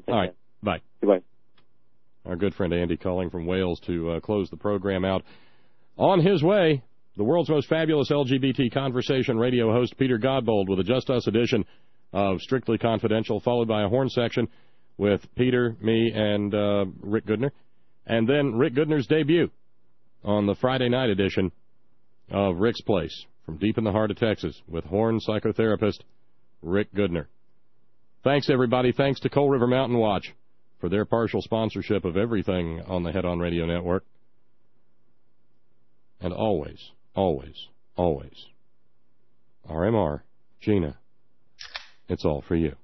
man. All right. Bye. Goodbye. Our good friend Andy calling from Wales to close the program out. On his way, the world's most fabulous LGBT conversation radio host, Peter Godbold, with a Just Us edition of Strictly Confidential, followed by a horn section with Peter, me, and Rick Goodner. And then Rick Goodner's debut on the Friday night edition of Rick's Place from deep in the heart of Texas with horn psychotherapist Rick Goodner. Thanks, everybody. Thanks to Coal River Mountain Watch for their partial sponsorship of everything on the Head On Radio Network. And always, always, always, RMR, Gina, it's all for you.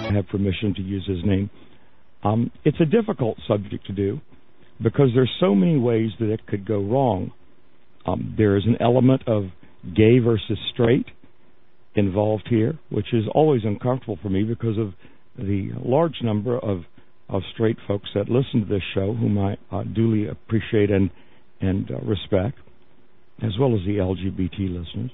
have permission to use his name. It's a difficult subject to do because there's so many ways that it could go wrong. There is an element of gay versus straight involved here, which is always uncomfortable for me because of the large number of straight folks that listen to this show, whom I duly appreciate and respect, as well as the LGBT listeners.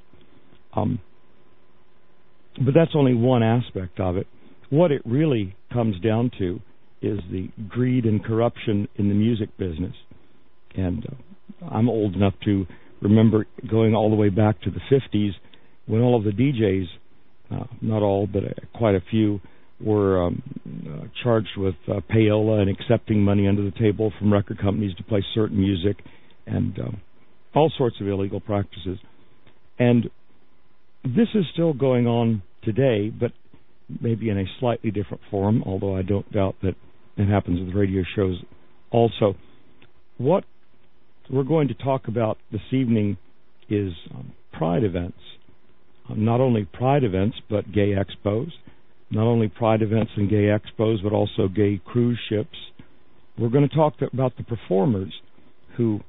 But that's only one aspect of it. What it really comes down to is the greed and corruption in the music business. And I'm old enough to remember going all the way back to the 50s when all of the DJs, not all, but quite a few, were charged with payola and accepting money under the table from record companies to play certain music and all sorts of illegal practices. And this is still going on today, but maybe in a slightly different form, although I don't doubt that it happens with radio shows also. What we're going to talk about this evening is pride events. Not only pride events, but gay expos. Not only pride events and gay expos, but also gay cruise ships. We're going to talk about the performers who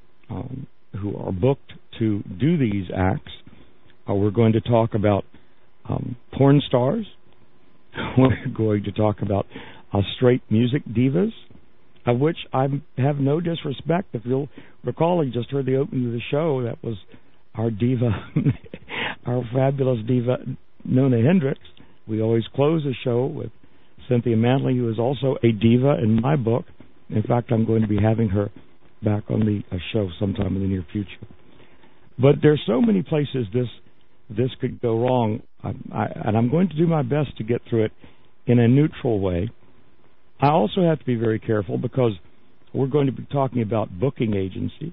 are booked to do these acts. We're going to talk about porn stars. We're going to talk about straight music divas, of which I have no disrespect. If you'll recall, you just heard the opening of the show. That was our diva, our fabulous diva, Nona Hendrix. We always close the show with Cynthia Mantley, who is also a diva in my book. In fact, I'm going to be having her back on the show sometime in the near future. But there's so many places this could go wrong, and I'm going to do my best to get through it in a neutral way. I also have to be very careful because we're going to be talking about booking agencies,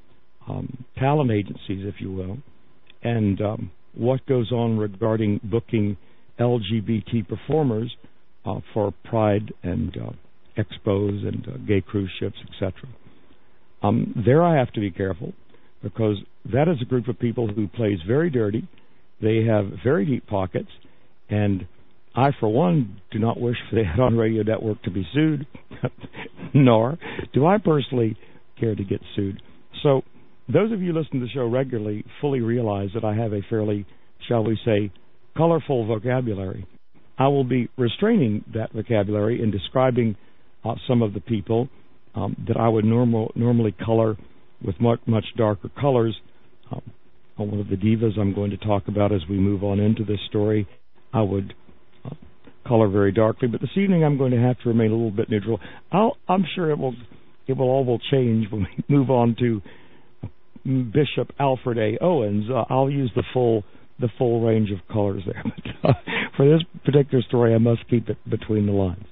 talent agencies, if you will, and what goes on regarding booking LGBT performers for Pride and expos and gay cruise ships, etc. There I have to be careful because that is a group of people who plays very dirty. They have very deep pockets, and I, for one, do not wish for the Head On Radio Network to be sued, nor do I personally care to get sued. So those of you listening to the show regularly fully realize that I have a fairly, shall we say, colorful vocabulary. I will be restraining that vocabulary in describing some of the people that I would normally color with much darker colors. One of the divas I'm going to talk about as we move on into this story, I would color very darkly. But this evening I'm going to have to remain a little bit neutral. I'm sure it will change when we move on to Bishop Alfred A. Owens. I'll use the full range of colors there. But for this particular story, I must keep it between the lines.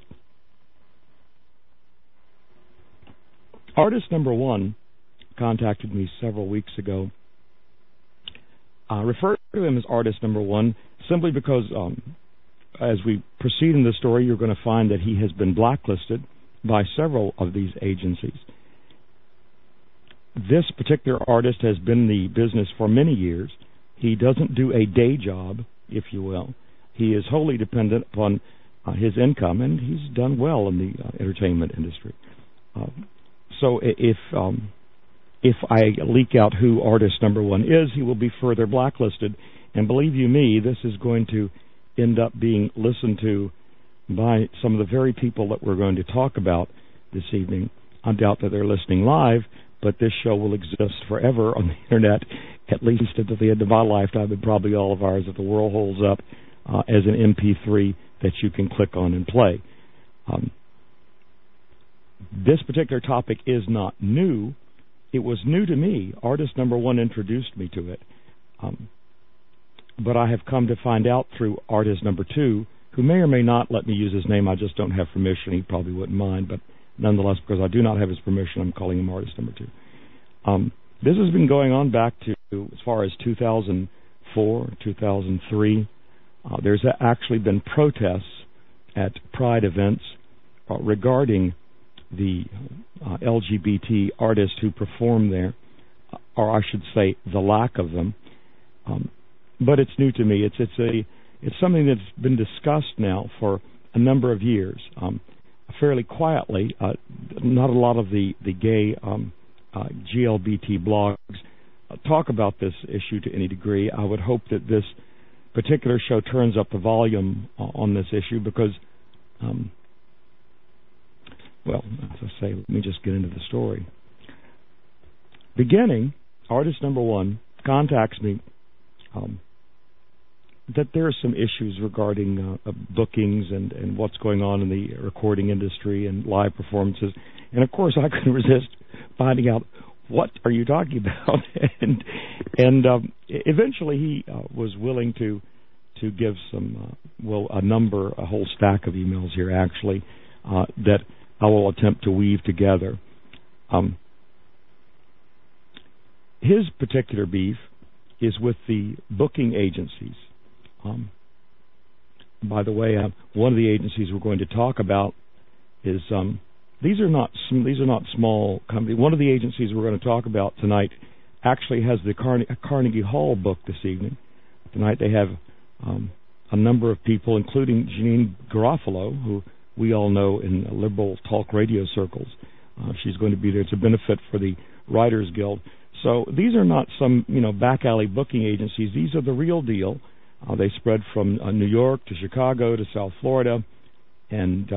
Artist number one contacted me several weeks ago. I refer to him as artist number one simply because as we proceed in the story, you're going to find that he has been blacklisted by several of these agencies. This particular artist has been in the business for many years. He doesn't do a day job, if you will. He is wholly dependent upon his income, and he's done well in the entertainment industry. So if I leak out who artist number one is, he will be further blacklisted. And believe you me, this is going to end up being listened to by some of the very people that we're going to talk about this evening. I doubt that they're listening live, but this show will exist forever on the Internet, at least until the end of my lifetime, and probably all of ours if the world holds up, as an MP3 that you can click on and play. This particular topic is not new. It was new to me. Artist number one introduced me to it. But I have come to find out through artist number two, who may or may not let me use his name. I just don't have permission. He probably wouldn't mind, but nonetheless, because I do not have his permission, I'm calling him artist number two. This has been going on back to as far as 2004, 2003. There's actually been protests at Pride events regarding the LGBT artists who perform there, or I should say the lack of them. But it's new to me. It's something that's been discussed now for a number of years, fairly quietly. Not a lot of the gay GLBT blogs talk about this issue to any degree. I would hope that this particular show turns up the volume on this issue because, well, as I say, let me just get into the story. Beginning, artist number one contacts me that there are some issues regarding bookings and what's going on in the recording industry and live performances. And, of course, I couldn't resist finding out, what are you talking about? and eventually he was willing to give some, a whole stack of emails here, actually, that I will attempt to weave together. His particular beef is with the booking agencies. By the way, one of the agencies we're going to talk about is these are not small companies. One of the agencies we're going to talk about tonight actually has the Carnegie Hall book this evening. Tonight they have a number of people, including Janine Garofalo, who we all know in liberal talk radio circles. She's going to be there. It's a benefit for the Writers Guild. So these are not some back alley booking agencies. These are the real deal. They spread from New York to Chicago to South Florida, and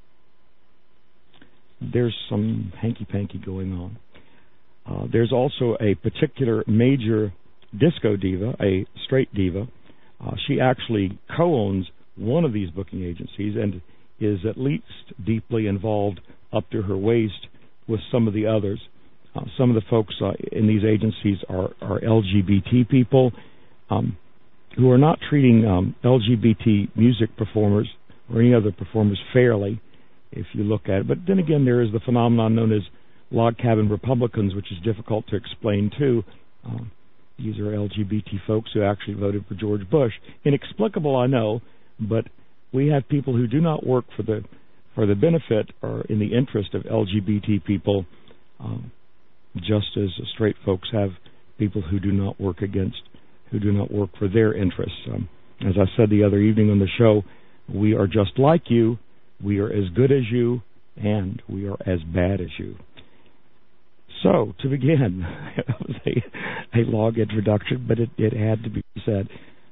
there's some hanky-panky going on. There's also a particular major disco diva, a straight diva. She actually co-owns one of these booking agencies and is at least deeply involved up to her waist with some of the others. Some of the folks in these agencies are LGBT people who are not treating LGBT music performers or any other performers fairly, if you look at it. But then again, there is the phenomenon known as log cabin Republicans, which is difficult to explain too. These are LGBT folks who actually voted for George Bush. Inexplicable, I know, but we have people who do not work for the benefit or in the interest of LGBT people, just as straight folks have people who do not work for their interests. As I said the other evening on the show, we are just like you, we are as good as you, and we are as bad as you. So, to begin, it was a long introduction, but it had to be said.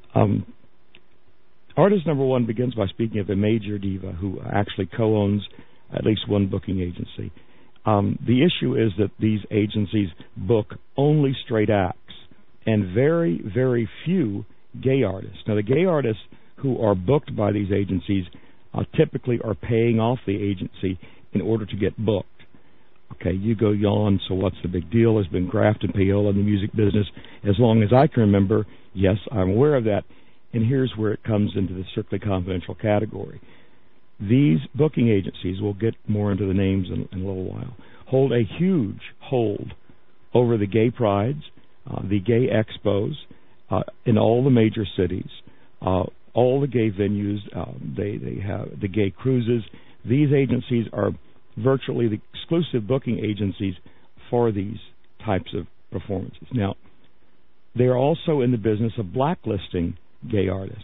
Artist number one begins by speaking of a major diva who actually co-owns at least one booking agency. The issue is that these agencies book only straight acts and very, very few gay artists. Now, the gay artists who are booked by these agencies typically are paying off the agency in order to get booked. Okay, you go yawn, so what's the big deal? There's been graft and payola in the music business as long as I can remember. Yes, I'm aware of that. And here's where it comes into the strictly confidential category. These booking agencies, we'll get more into the names in a little while, hold a huge hold over the gay prides, the gay expos in all the major cities, all the gay venues. They have the gay cruises. These agencies are virtually the exclusive booking agencies for these types of performances. Now, they are also in the business of blacklisting gay artists.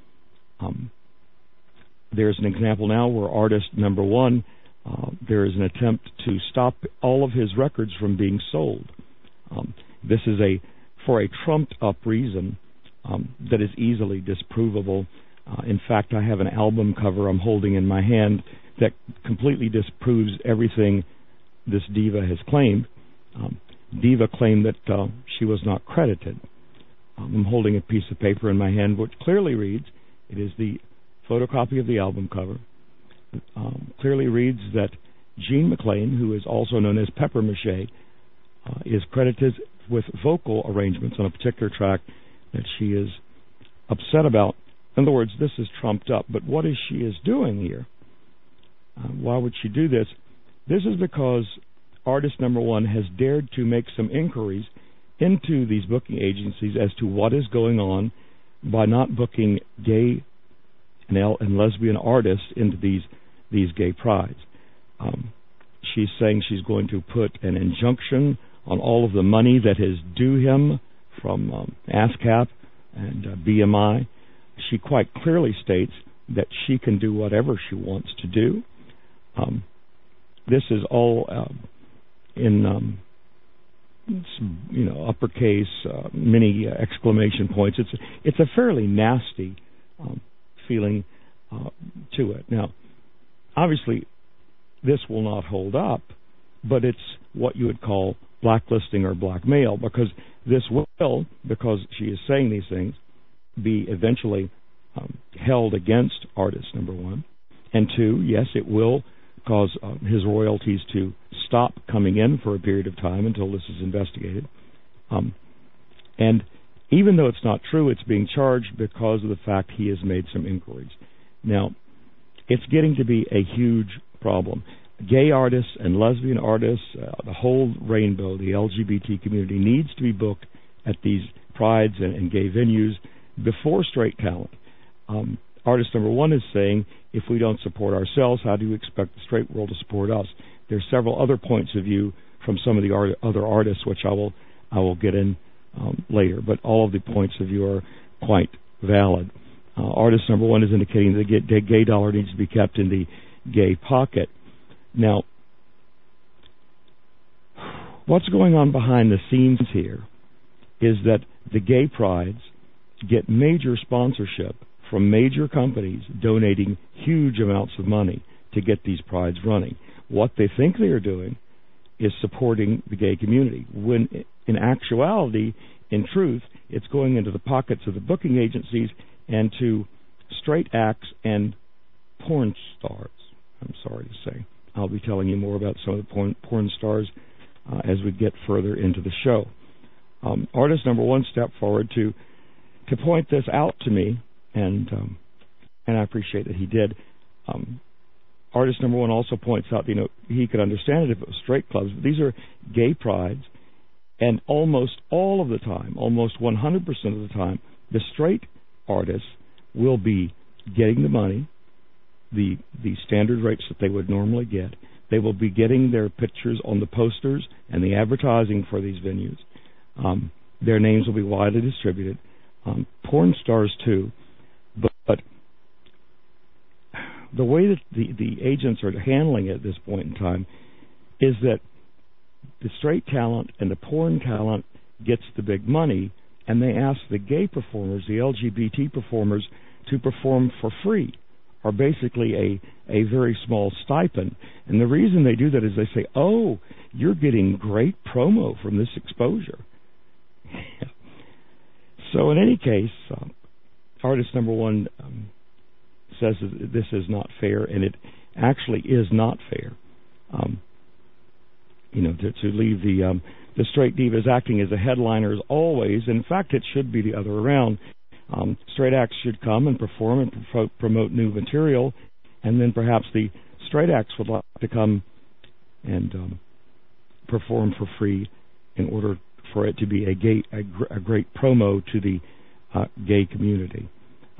There's an example now where artist number one, there is an attempt to stop all of his records from being sold. This is for a trumped-up reason that is easily disprovable. In fact, I have an album cover I'm holding in my hand that completely disproves everything this diva has claimed. Diva claimed that she was not credited. I'm holding a piece of paper in my hand which clearly reads, it is the photocopy of the album cover, clearly reads that Jean MacLean, who is also known as Pepper Mache, is credited with vocal arrangements on a particular track that she is upset about. In other words, this is trumped up. But what is she doing here? Why would she do this? This is because artist number one has dared to make some inquiries into these booking agencies as to what is going on by not booking gay and lesbian artists into these gay prides. She's saying she's going to put an injunction on all of the money that is due him from ASCAP and BMI. She quite clearly states that she can do whatever she wants to do. This is all in uppercase, many exclamation points. It's a fairly nasty feeling to it. Now, obviously, this will not hold up, but it's what you would call blacklisting or blackmail, because this will, because she is saying these things, be eventually held against artist, number one. And two, yes, it will cause his royalties to stop coming in for a period of time until this is investigated. And even though it's not true, it's being charged because of the fact he has made some inquiries. Now, it's getting to be a huge problem. Gay artists and lesbian artists, the whole rainbow, the LGBT community, needs to be booked at these prides and gay venues before straight talent. Artist number one is saying, if we don't support ourselves, how do you expect the straight world to support us? There are several other points of view from some of the other artists, which I will get in later, but all of the points of view are quite valid. Artist number one is indicating that the gay dollar needs to be kept in the gay pocket. Now, what's going on behind the scenes here is that the gay prides get major sponsorship from major companies donating huge amounts of money to get these prides running. What they think they are doing is supporting the gay community, when in actuality, in truth, it's going into the pockets of the booking agencies and to straight acts and porn stars. I'm sorry to say. I'll be telling you more about some of the porn stars as we get further into the show. Artist number one stepped forward to point this out to me, and I appreciate that he did. Artist number one also points out, he could understand it if it was straight clubs, but these are gay prides, and almost all of the time, almost 100% of the time, the straight artists will be getting the money, the standard rates that they would normally get. They will be getting their pictures on the posters and the advertising for these venues. Their names will be widely distributed. Porn stars too, but the way that the agents are handling it at this point in time is that the straight talent and the porn talent gets the big money, and they ask the gay performers, the LGBT performers, to perform for free, or basically a very small stipend. And the reason they do that is they say, oh, you're getting great promo from this exposure. So in any case, artist number one says that this is not fair, and it actually is not fair. To leave the straight divas acting as a headliner as always. In fact, it should be the other around. Straight acts should come and perform and promote new material, and then perhaps the straight acts would like to come and perform for free in order for it to be a great promo to the gay community.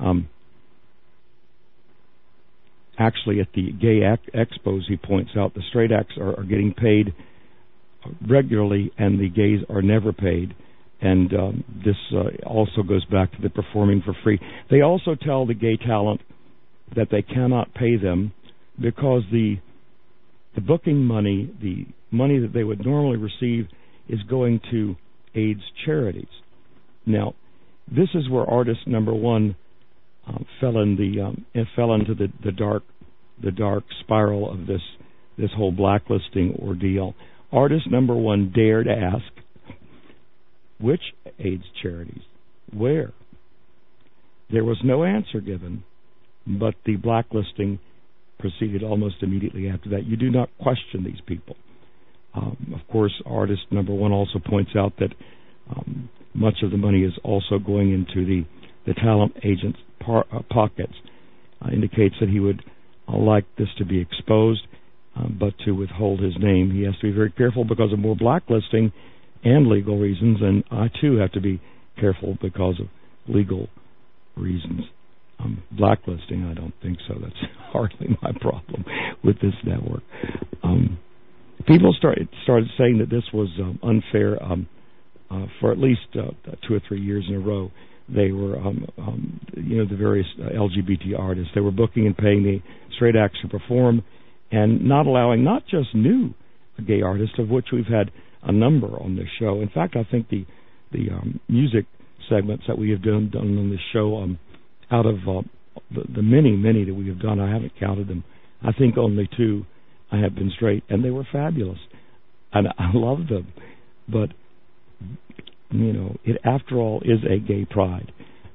Actually, at the gay expos, he points out the straight acts are getting paid regularly, and the gays are never paid. And this also goes back to the performing for free. They also tell the gay talent that they cannot pay them because the booking money, the money that they would normally receive, is going to AIDS charities. Now, this is where artist number one fell into the dark spiral of this whole blacklisting ordeal. Artist number one dared ask, which AIDS charities? Where? There was no answer given, but the blacklisting proceeded almost immediately after that. You do not question these people. Of course, artist number one also points out that much of the money is also going into the talent agent's pockets. Indicates that he would like this to be exposed, but to withhold his name. He has to be very careful because of more blacklisting and legal reasons, and I too have to be careful because of legal reasons. Blacklisting, I don't think so. That's hardly my problem with this network. People started saying that this was unfair for at least 2 or 3 years in a row. They were, the various LGBT artists. They were booking and paying the straight acts to perform, and not allowing not just new gay artists, of which we've had a number on this show. In fact, I think the music segments that we have done on this show, out of the many that we have done, I haven't counted them. I think only 2 I have been straight, and they were fabulous, and I love them. But it after all is a gay pride.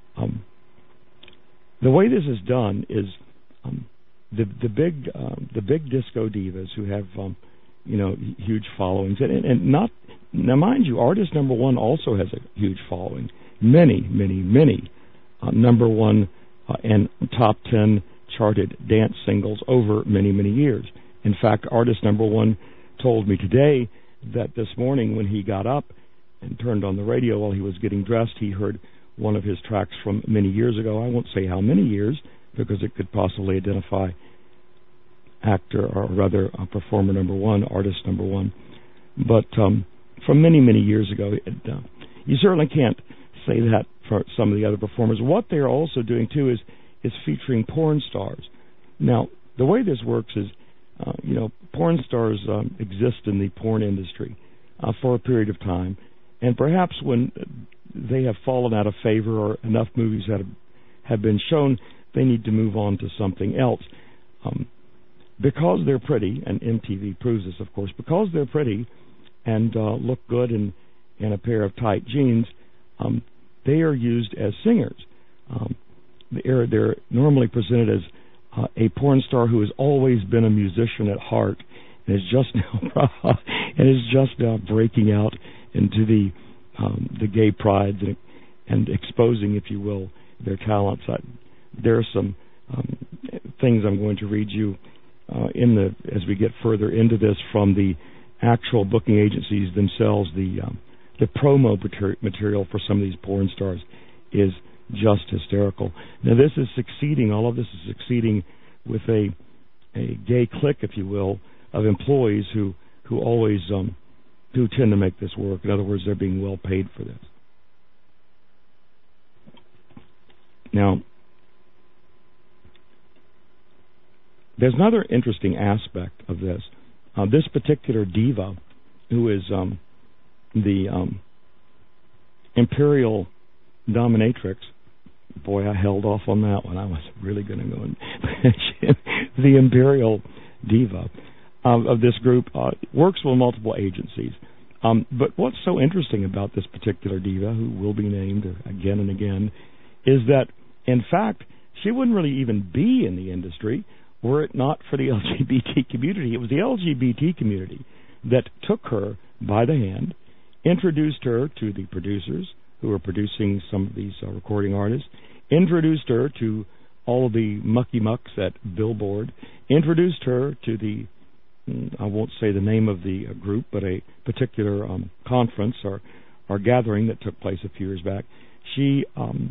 The way this is done is the big disco divas who have huge followings, and not now, mind you, artist number one also has a huge following. Many number one and top 10 charted dance singles over many years. In fact, artist number one told me today that this morning when he got up and turned on the radio while he was getting dressed, he heard one of his tracks from many years ago. I won't say how many years, because it could possibly identify actor, or rather performer number one, artist number one. But from many years ago, you certainly can't say that for some of the other performers. What they're also doing, too, is featuring porn stars. Now, the way this works is, porn stars exist in the porn industry for a period of time, and perhaps when they have fallen out of favor or enough movies that have been shown, they need to move on to something else. Because they're pretty, and MTV proves this, of course, because they're pretty and look good in a pair of tight jeans, they are used as singers. They're normally presented as a porn star who has always been a musician at heart and is just now breaking out into the gay prides and exposing, if you will, their talents. There are some things I'm going to read you as we get further into this from the actual booking agencies themselves. The promo material for some of these porn stars is just hysterical. Now, this is succeeding. All of this is succeeding with a gay clique, if you will, of employees who always do tend to make this work. In other words, they're being well paid for this. Now, there's another interesting aspect of this. This particular diva, who is the imperial dominatrix, boy, I held off on that one. I was really going to go and mention the imperial diva of this group, works with multiple agencies. But what's so interesting about this particular diva, who will be named again and again, is that, in fact, she wouldn't really even be in the industry were it not for the LGBT community. It was the LGBT community that took her by the hand, introduced her to the producers who were producing some of these recording artists, introduced her to all of the mucky mucks at Billboard, introduced her to the, I won't say the name of the group, but a particular conference or gathering that took place a few years back. She,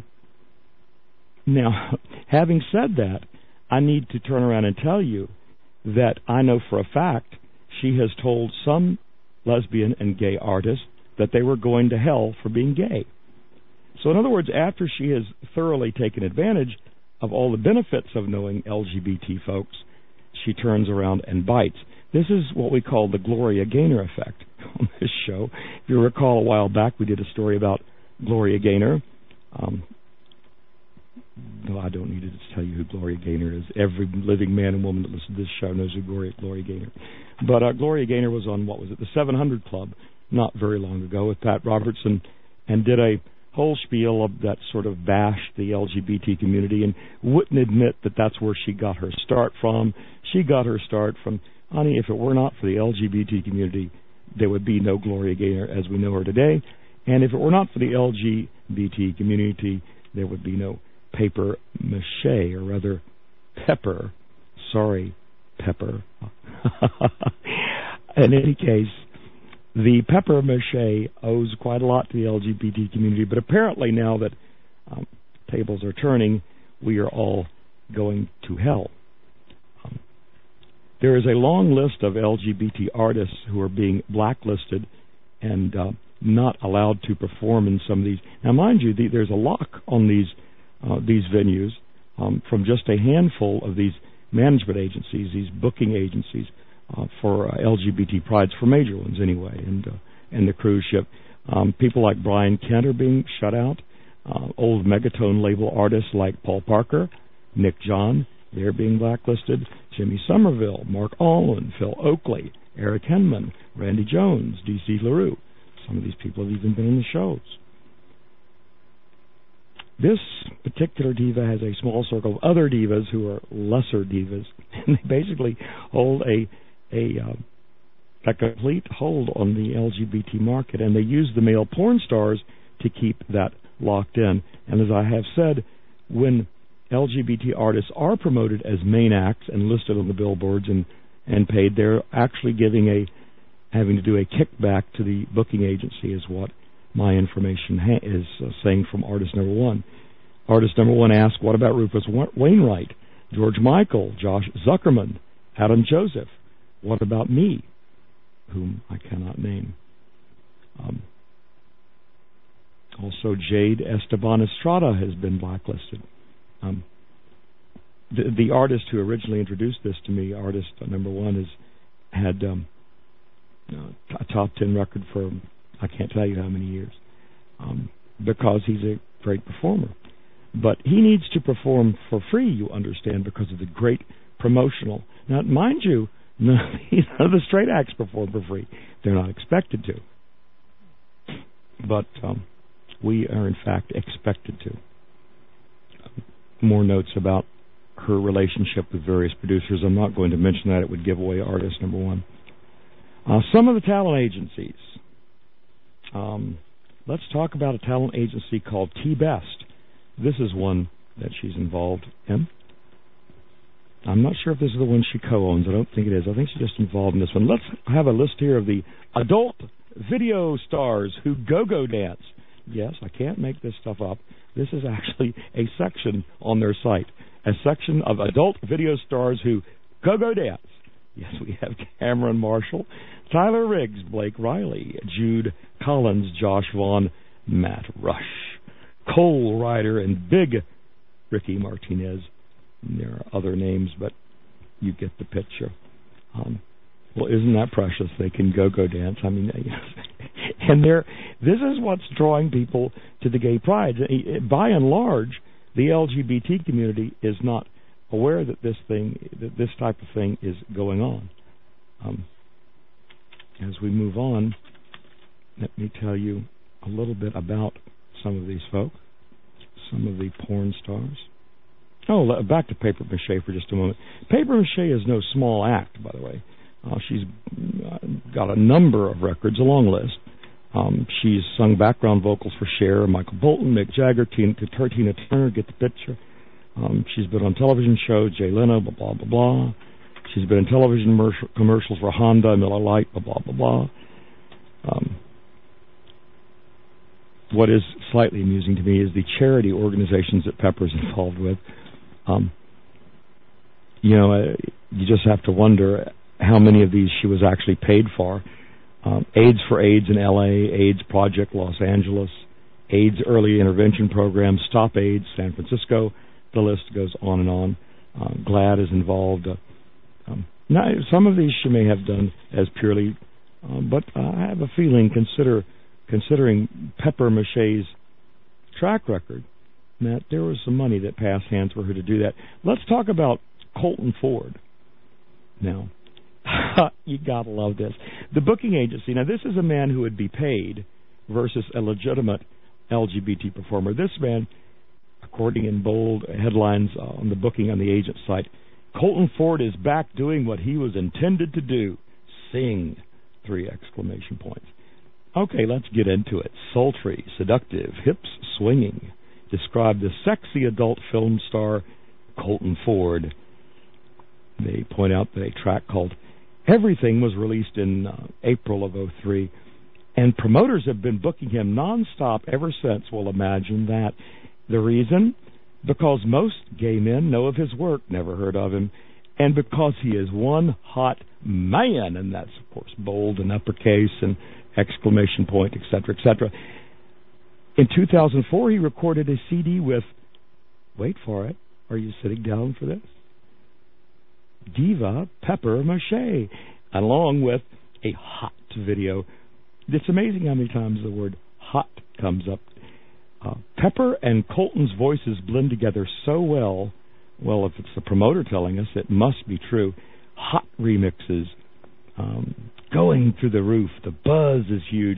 now, having said that, I need to turn around and tell you that I know for a fact she has told some lesbian and gay artists that they were going to hell for being gay. So in other words, after she has thoroughly taken advantage of all the benefits of knowing LGBT folks, she turns around and bites. This is what we call the Gloria Gaynor effect on this show. If you recall, a while back we did a story about Gloria Gaynor. No, I don't need to tell you who Gloria Gaynor is. Every living man and woman that listens to this show knows who Gloria Gaynor. But Gloria Gaynor was on, the 700 Club not very long ago with Pat Robertson, and did a whole spiel of that sort of bashed the LGBT community and wouldn't admit that that's where she got her start from. She got her start from, honey, if it were not for the LGBT community, there would be no Gloria Gaynor as we know her today. And if it were not for the LGBT community, there would be no paper mache, or rather pepper. Sorry, pepper. In any case, the pepper mache owes quite a lot to the LGBT community, but apparently now that tables are turning, we are all going to hell. There is a long list of LGBT artists who are being blacklisted and not allowed to perform in some of these. Now, mind you, there's a lock on these venues from just a handful of these management agencies, these booking agencies for LGBT prides, for major ones anyway, and the cruise ship. People like Brian Kent are being shut out. Old Megatone label artists like Paul Parker, Nick John, they're being blacklisted. Jimmy Somerville, Mark Allen, Phil Oakley, Eric Henman, Randy Jones, D.C. LaRue. Some of these people have even been in the shows. This particular diva has a small circle of other divas who are lesser divas, and they basically hold a complete hold on the LGBT market, and they use the male porn stars to keep that locked in. And as I have said, when LGBT artists are promoted as main acts and listed on the billboards and paid, they're actually having to do a kickback to the booking agency, is what my information is saying from artist number one. Artist number one asked, what about Rufus Wainwright, George Michael, Josh Zuckerman, Adam Joseph? What about me, whom I cannot name? Also, Jade Esteban Estrada has been blacklisted. The artist who originally introduced this to me, artist number one, has had a top 10 record for I can't tell you how many years, because he's a great performer. But he needs to perform for free, you understand, because of the great promotional. Now, mind you, none of the straight acts perform for free. They're not expected to. But we are, in fact, expected to. More notes about her relationship with various producers. I'm not going to mention that. It would give away artist number one. Some of the talent agencies. Let's talk about a talent agency called T-Best. This is one that she's involved in. I'm not sure if this is the one she co-owns. I don't think it is. I think she's just involved in this one. Let's have a list here of the adult video stars who go-go dance. Yes, I can't make this stuff up. This is actually a section on their site, a section of adult video stars who go-go dance. Yes, we have Cameron Marshall, Tyler Riggs, Blake Riley, Jude Collins, Josh Vaughn, Matt Rush, Cole Ryder, and Big Ricky Martinez. And there are other names, but you get the picture. Well, isn't that precious? They can go-go dance. I mean, and this is what's drawing people to the gay pride. By and large, the LGBT community is not aware that this type of thing is going on. As we move on, let me tell you a little bit about some of these folks, some of the porn stars. Oh, back to Paper Mache for just a moment. Paper Mache is no small act, by the way. She's got a number of records, a long list. She's sung background vocals for Cher, Michael Bolton, Mick Jagger, Tina Turner, get the picture. She's been on television shows, Jay Leno, blah, blah, blah, blah. She's been in television commercials for Honda, Miller Lite, blah, blah, blah, blah. What is slightly amusing to me is the charity organizations that Pepper's involved with. You just have to wonder how many of these she was actually paid for. AIDS for AIDS in L.A., AIDS Project Los Angeles, AIDS Early Intervention Program, Stop AIDS San Francisco. The list goes on and on. GLAAD is involved. Now, some of these she may have done as purely, but I have a feeling, considering Pepper Mache's track record, that there was some money that passed hands for her to do that. Let's talk about Colton Ford. Now, you gotta love this. The booking agency. Now, this is a man who would be paid versus a legitimate LGBT performer. This man, according in bold headlines on the booking on the agent site, Colton Ford is back doing what he was intended to do. Sing! 3 exclamation points. Okay, let's get into it. Sultry, seductive, hips swinging. Describe the sexy adult film star Colton Ford. They point out that a track called Everything was released in April of 2003, and promoters have been booking him nonstop ever since. Well, imagine that. The reason? Because most gay men know of his work, never heard of him, And because he is one hot man, and that's, of course, bold and uppercase and exclamation point, etc., etc. In 2004, he recorded a CD with, wait for it, are you sitting down for this? Diva Pepper Mache, along with a hot video. It's amazing how many times the word hot comes up. Pepper and Colton's voices blend together so well. Well, if it's the promoter telling us, it must be true. Hot remixes, going through the roof. The buzz is huge.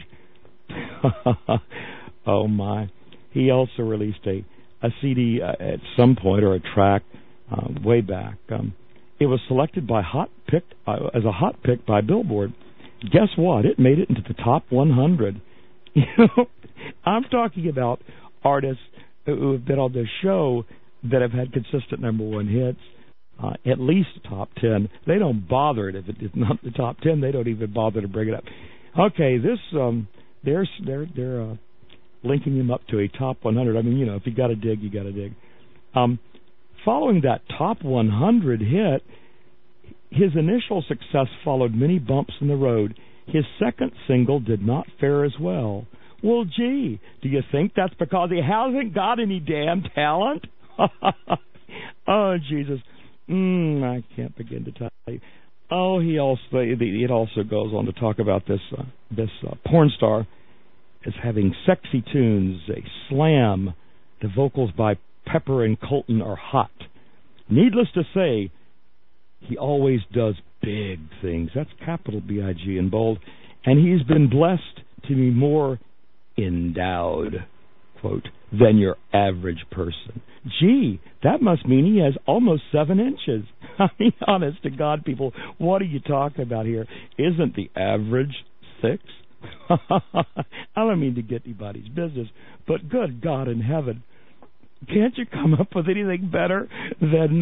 Oh, my. He also released a CD at some point, or a track way back. It was selected by as a hot pick by Billboard. Guess what? It made it into the top 100. I'm talking about artists who have been on this show that have had consistent number one hits, at least top 10. They don't bother it if it's not the top 10. They don't even bother to bring it up. Okay, this they're linking him up to a top 100. I mean, if you got to dig, you got to dig. Following that top 100 hit, his initial success followed many bumps in the road. His second single did not fare as well. Well, gee, do you think that's because he hasn't got any damn talent? Oh, Jesus. I can't begin to tell you. Oh, it also goes on to talk about this porn star as having sexy tunes, a slam. The vocals by Pepper and Colton are hot. Needless to say, he always does big things. That's capital B-I-G in bold. And he's been blessed to be more endowed, quote, than your average person. Gee, that must mean he has almost 7 inches. I mean, honest to God, people, what are you talking about here? Isn't the average 6? I don't mean to get anybody's business, but good God in heaven, can't you come up with anything better than,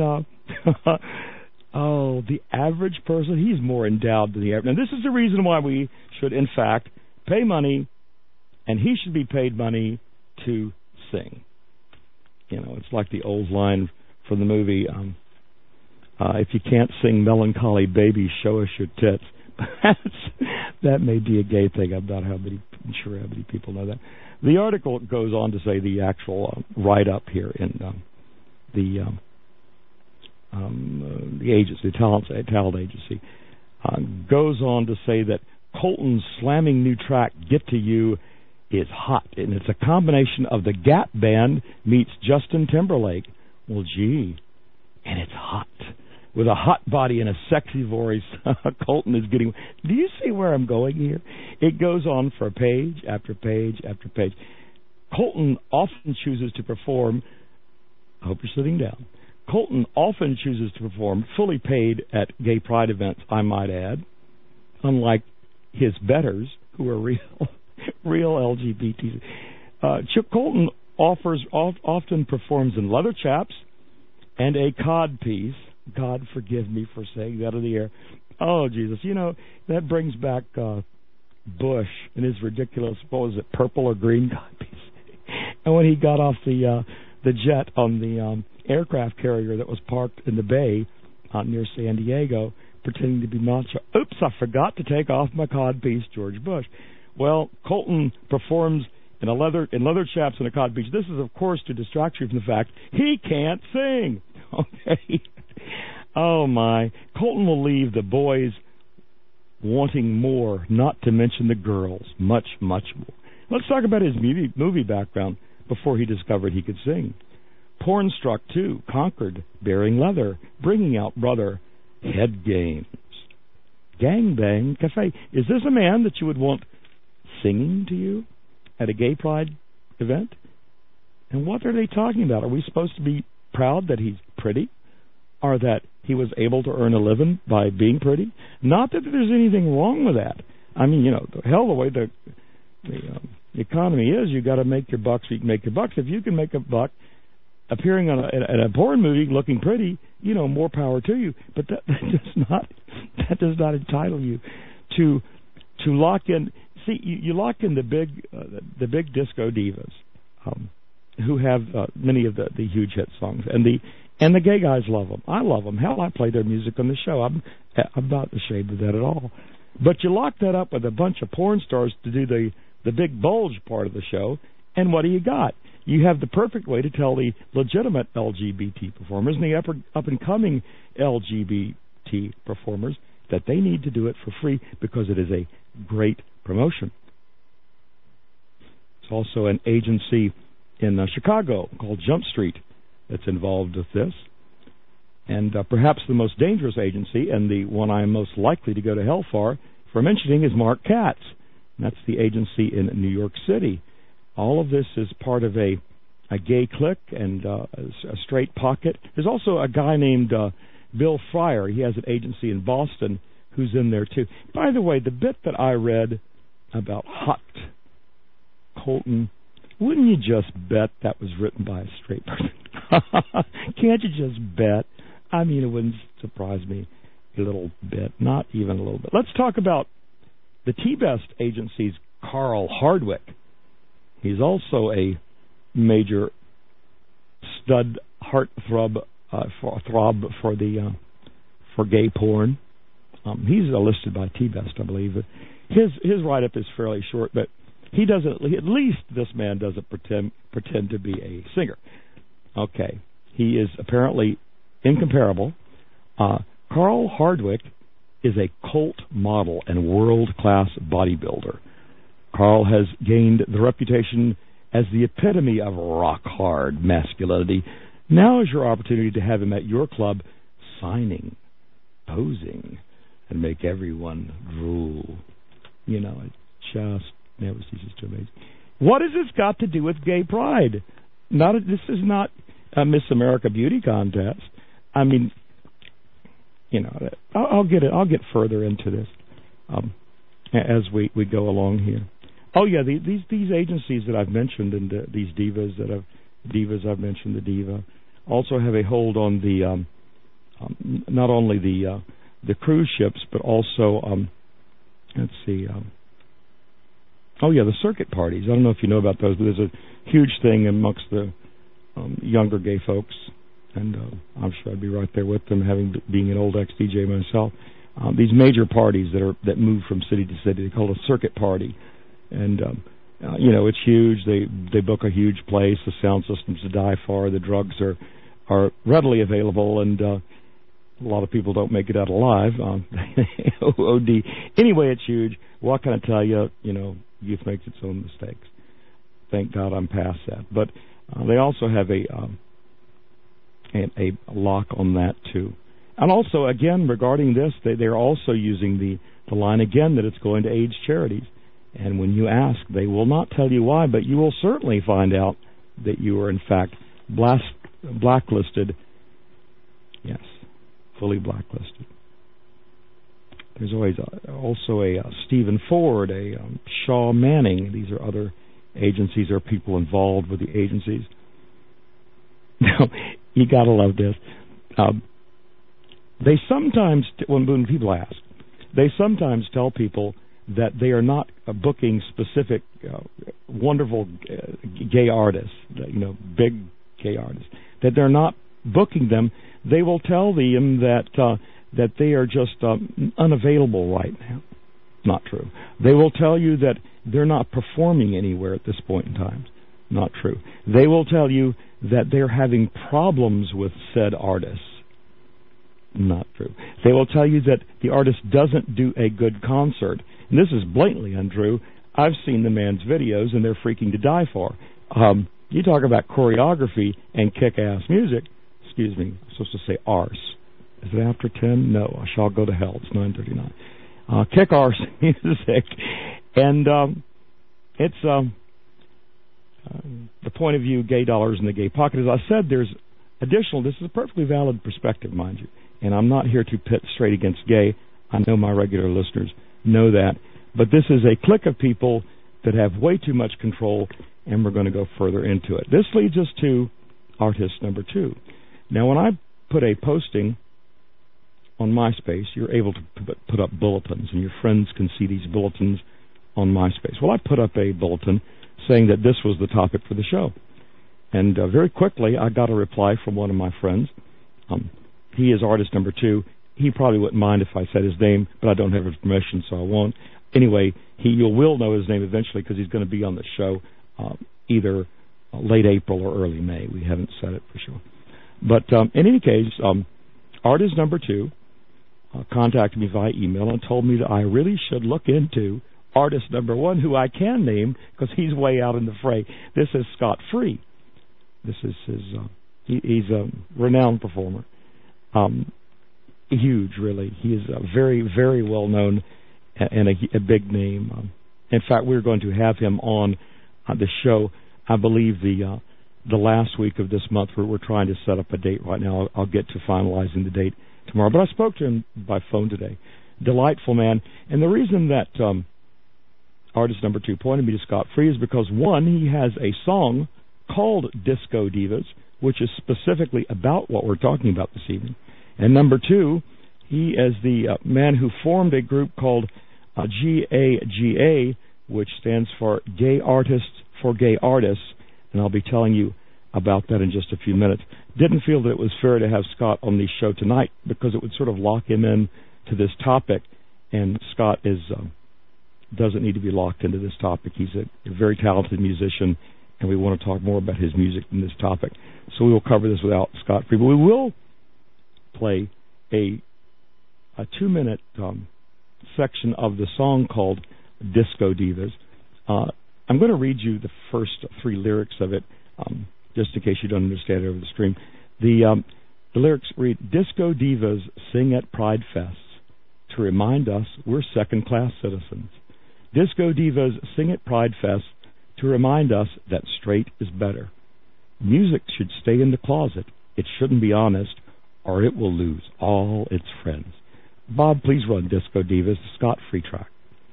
the average person? He's more endowed than the average. And this is the reason why we should, in fact, pay money, and he should be paid money to sing. It's like the old line from the movie, if you can't sing Melancholy Baby, show us your tits. That may be a gay thing. I'm sure how many people know that. The article goes on to say, the actual write-up here in the agency, the talent agency, goes on to say that Colton's slamming new track, Get to You, is hot, and it's a combination of the Gap Band meets Justin Timberlake. Well, gee, and it's hot. With a hot body and a sexy voice, Colton is getting... Do you see where I'm going here? It goes on for page after page after page. Colton often chooses to perform... I hope you're sitting down. Colton often chooses to perform fully paid at gay pride events, I might add, unlike his betters, who are real LGBT. Colton often performs in leather chaps and a cod piece. God forgive me for saying that on the air. Oh, Jesus. That brings back Bush and his ridiculous, what was it, purple or green cod piece. And when he got off the jet on the aircraft carrier that was parked in the bay near San Diego, pretending to be macho. Oops, I forgot to take off my cod piece, George Bush. Well, Colton performs in leather chaps and a cod piece. This is, of course, to distract you from the fact he can't sing. Okay. Oh, my. Colton will leave the boys wanting more, not to mention the girls. Much, much more. Let's talk about his movie background before he discovered he could sing. Pornstruck 2, Conquered, Bearing Leather, Bringing Out Brother, Head Games, Gangbang Cafe. Is this a man that you would want singing to you at a gay pride event? And what are they talking about? Are we supposed to be proud that he's pretty, or that he was able to earn a living by being pretty? Not that there's anything wrong with that. I mean, the way the economy is, you got to make your bucks so you can make your bucks. If you can make a buck appearing in a porn movie looking pretty, more power to you. But that does not entitle you to lock in. See, you lock in the big disco divas, who have many of the huge hit songs, and And the gay guys love them. I love them. Hell, I play their music on the show. I'm not ashamed of that at all. But you lock that up with a bunch of porn stars to do the big bulge part of the show, and what do you got? You have the perfect way to tell the legitimate LGBT performers and the up-and-coming LGBT performers that they need to do it for free because it is a great promotion. It's also an agency in Chicago called Jump Street that's involved with this. And perhaps the most dangerous agency, and the one I'm most likely to go to hell for mentioning, is Mark Katz. And that's the agency in New York City. All of this is part of a gay clique and a straight pocket. There's also a guy named Bill Fryer. He has an agency in Boston who's in there too. By the way, the bit that I read about Hot Colton, wouldn't you just bet that was written by a straight person? Can't you just bet? I mean, it wouldn't surprise me a little bit, not even a little bit. Let's talk about the T-Best agency's Carl Hardwick. He's also a major stud heartthrob for gay porn. He's listed by T-Best, I believe. His write-up is fairly short, but he doesn't. At least this man doesn't pretend to be a singer. Okay, he is apparently incomparable. Carl Hardwick is a cult model and world-class bodybuilder. Carl has gained the reputation as the epitome of rock-hard masculinity. Now is your opportunity to have him at your club signing, posing, and make everyone drool. You know, it just never ceases to amaze. What has this got to do with gay pride? This is not a Miss America beauty contest. I mean, you know, I'll get further into this as we go along here. Oh yeah, these agencies that I've mentioned and these divas I've mentioned, the diva, also have a hold on the not only the cruise ships but also let's see. The circuit parties. I don't know if you know about those, but there's a huge thing amongst the younger gay folks, and I'm sure I'd be right there with them, being an old ex-DJ myself. These major parties that move from city to city, they call it a circuit party, and it's huge. They book a huge place. The sound system's to die for. The drugs are readily available, and a lot of people don't make it out alive. OD. Anyway, it's huge. What can I tell you? You know, youth makes its own mistakes. Thank God I'm past that. But they also have a lock on that too. And also, again, regarding this, they're also using the line again that it's going to AIDS charities. And when you ask, they will not tell you why, but you will certainly find out that you are in fact blacklisted. Yes, fully blacklisted. There's always also a Stephen Ford, a Shaw Manning. These are other agencies or people involved with the agencies. Now, you got to love this. They sometimes, when people ask, they sometimes tell people that they are not booking specific wonderful gay artists, big gay artists, that they're not booking them. They will tell them that they are just unavailable right now. Not true. They will tell you that they're not performing anywhere at this point in time. Not true. They will tell you that they're having problems with said artists. Not true. They will tell you that the artist doesn't do a good concert. And this is blatantly untrue. I've seen the man's videos, and they're freaking to die for. You talk about choreography and kick-ass music. Excuse me, I'm supposed to say arse. Is it after 10? No, I shall go to hell. It's 9:39. Kick-arse music. And it's the point of view, gay dollars in the gay pocket. As I said, there's additional, this is a perfectly valid perspective, mind you. And I'm not here to pit straight against gay. I know my regular listeners know that. But this is a clique of people that have way too much control, and we're going to go further into it. This leads us to artist number 2. Now, when I put a posting on MySpace, you're able to put up bulletins, and your friends can see these bulletins on MySpace. Well, I put up a bulletin saying that this was the topic for the show. And very quickly, I got a reply from one of my friends He is artist number 2. He probably wouldn't mind if I said his name, but I don't have his permission, so I won't. Anyway, you will know his name eventually because he's going to be on the show either late April or early May. We haven't said it for sure. But in any case, artist number 2 contacted me via email and told me that I really should look into artist number 1, who I can name because he's way out in the fray. This is Scott Free. This is his. He's a renowned performer. Huge, really. He is very, very well known and a big name. In fact, we're going to have him on the show, I believe, the last week of this month. We're trying to set up a date right now. I'll get to finalizing the date tomorrow. But I spoke to him by phone today. Delightful man. And the reason that artist number 2 pointed me to Scott Free is because, one, he has a song called Disco Divas, which is specifically about what we're talking about this evening. And number 2, he is the man who formed a group called GAGA, which stands for Gay Artists for Gay Artists, and I'll be telling you about that in just a few minutes. Didn't feel that it was fair to have Scott on the show tonight because it would sort of lock him in to this topic, and Scott doesn't need to be locked into this topic. He's a very talented musician, and we want to talk more about his music than this topic. So we will cover this without Scott Free, but we will play a 2-minute section of the song called Disco Divas. I'm going to read you the first 3 lyrics of it, just in case you don't understand it over the stream. The lyrics read, Disco Divas sing at Pride Fests to remind us we're second-class citizens. Disco Divas sing at Pride Fests to remind us that straight is better. Music should stay in the closet. It shouldn't be honest, or it will lose all its friends. Bob, please run Disco Divas, the Scott Free track.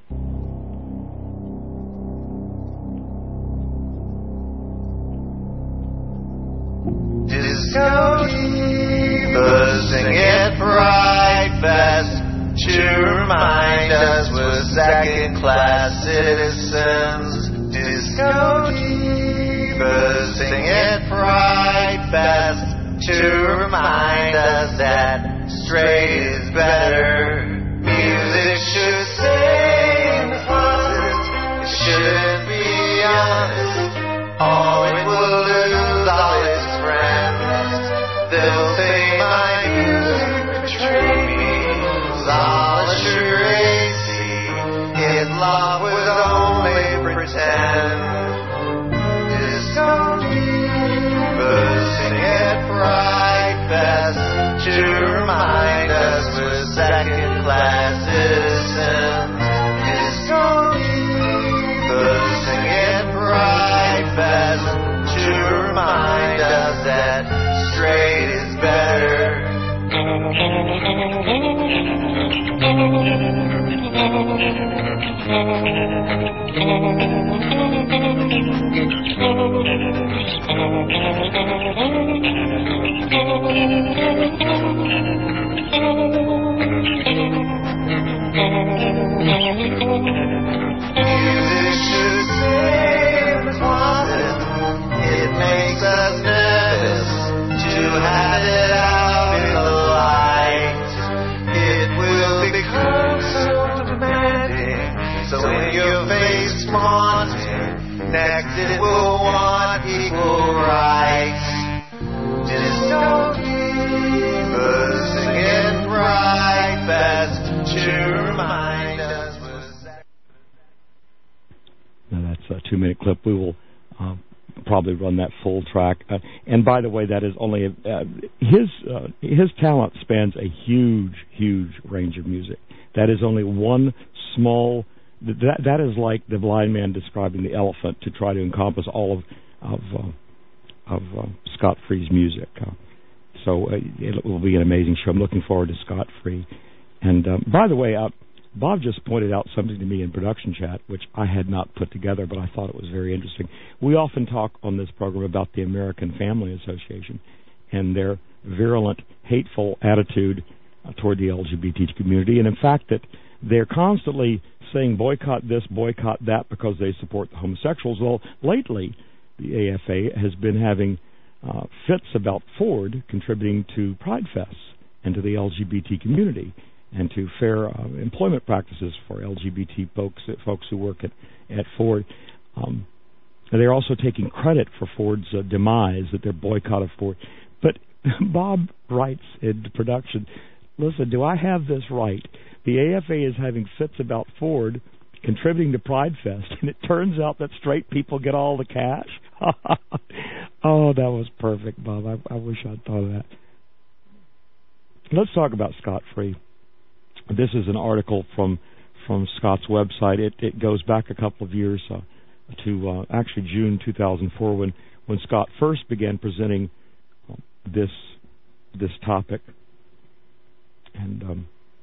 Disco Divas sing at Pride Fest to remind us we're second-class citizens. Disco Divas sing at Pride Fest to remind us that straight is better. Music should stay in the closet. It shouldn't be honest, or it will lose all its friends. They'll say my music betrayed me. It was all a charade. His love was only pretend. Disco Divas sing at Pride Fest to remind us we're second-class citizens. Disco Divas sing at Pride Fest to remind us that straight is better. Music should stay in the closet. It makes us nervous to have it out in the light. It will become so demanding. So when your face wants it, next it will want equal rights. Disco Divas sing at Pride Fest to remind us. Now that's a 2-minute clip. We will probably run that full track. And by the way, that is only his talent spans a huge range of music. That is only one small. That is like the blind man describing the elephant to try to encompass all of Scott Free's music. So it will be an amazing show. I'm looking forward to Scott Free. And by the way, Bob just pointed out something to me in production chat, which I had not put together, but I thought it was very interesting. We often talk on this program about the American Family Association and their virulent, hateful attitude toward the LGBT community, and in fact that they're constantly saying boycott this, boycott that because they support the homosexuals. Well, lately, the AFA has been having fits about Ford contributing to Pride Fest and to the LGBT community and to fair employment practices for LGBT folks who work at Ford. They're also taking credit for Ford's demise, that their boycott of Ford. But Bob writes in production, listen, do I have this right? The AFA is having fits about Ford contributing to Pride Fest, and it turns out that straight people get all the cash? Oh, that was perfect, Bob. I wish I'd thought of that. Let's talk about Scot-Free. This is an article from Scott's website. It goes back a couple of years to actually June 2004 when Scott first began presenting this topic. And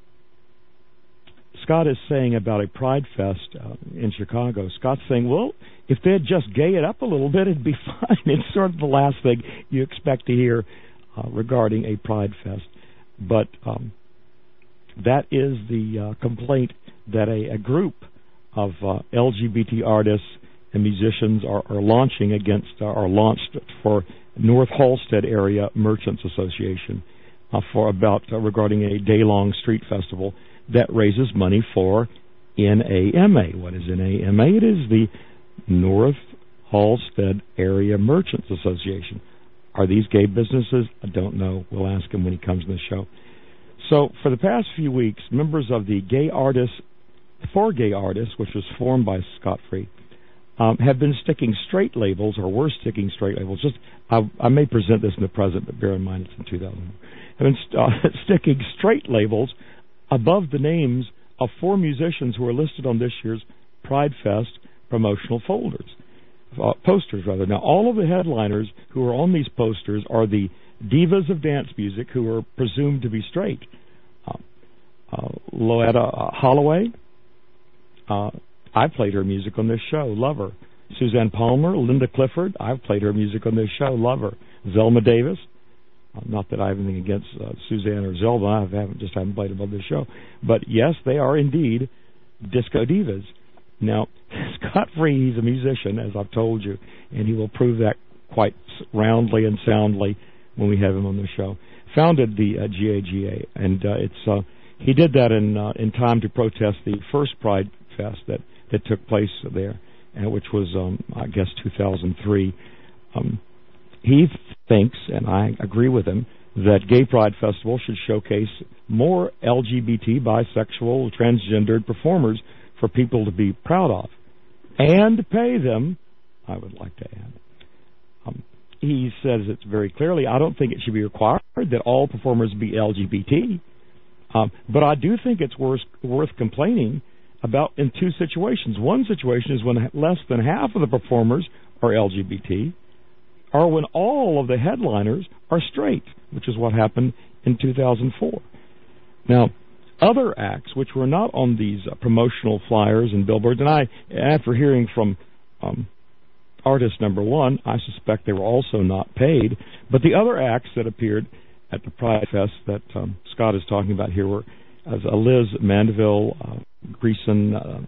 Scott is saying about a Pride Fest in Chicago. Scott's saying, well, if they'd just gay it up a little bit, it'd be fine. It's sort of the last thing you expect to hear regarding a Pride Fest. But that is the complaint that a group of LGBT artists and musicians are launching against, are launched for North Halstead Area Merchants Association regarding a day-long street festival that raises money for NAMA. What is NAMA? It is the North Halstead Area Merchants Association. Are these gay businesses? I don't know. We'll ask him when he comes on the show. So for the past few weeks, members of the Gay Artists for Gay Artists, which was formed by Scot-Free, have been sticking straight labels, or were sticking straight labels. I may present this in the present, but bear in mind it's in 2000. Have been sticking straight labels above the names of 4 musicians who are listed on this year's Pride Fest promotional posters rather. Now, all of the headliners who are on these posters are the divas of dance music who are presumed to be straight. Loetta Holloway, I've played her music on this show, love her. Suzanne Palmer, Linda Clifford, I've played her music on this show, love her. Zelma Davis, not that I have anything against Suzanne or Zelma, I haven't played them on this show. But yes, they are indeed disco divas. Now, Scot-Free, he's a musician, as I've told you, and he will prove that quite roundly and soundly when we have him on the show. Founded the GAGA, and he did that in time to protest the first Pride Fest that took place there, which was, I guess, 2003. He thinks, and I agree with him, that Gay Pride Festival should showcase more LGBT, bisexual, transgendered performers for people to be proud of, and pay them, I would like to add. He says it very clearly, I don't think it should be required that all performers be LGBT, but I do think it's worth complaining about in 2 situations. One situation is when less than half of the performers are LGBT, or when all of the headliners are straight, which is what happened in 2004. Now, other acts which were not on these promotional flyers and billboards, and after hearing from artist number 1, I suspect they were also not paid, but the other acts that appeared at the Pride Fest that Scott is talking about here were Liz Mandeville, Greason,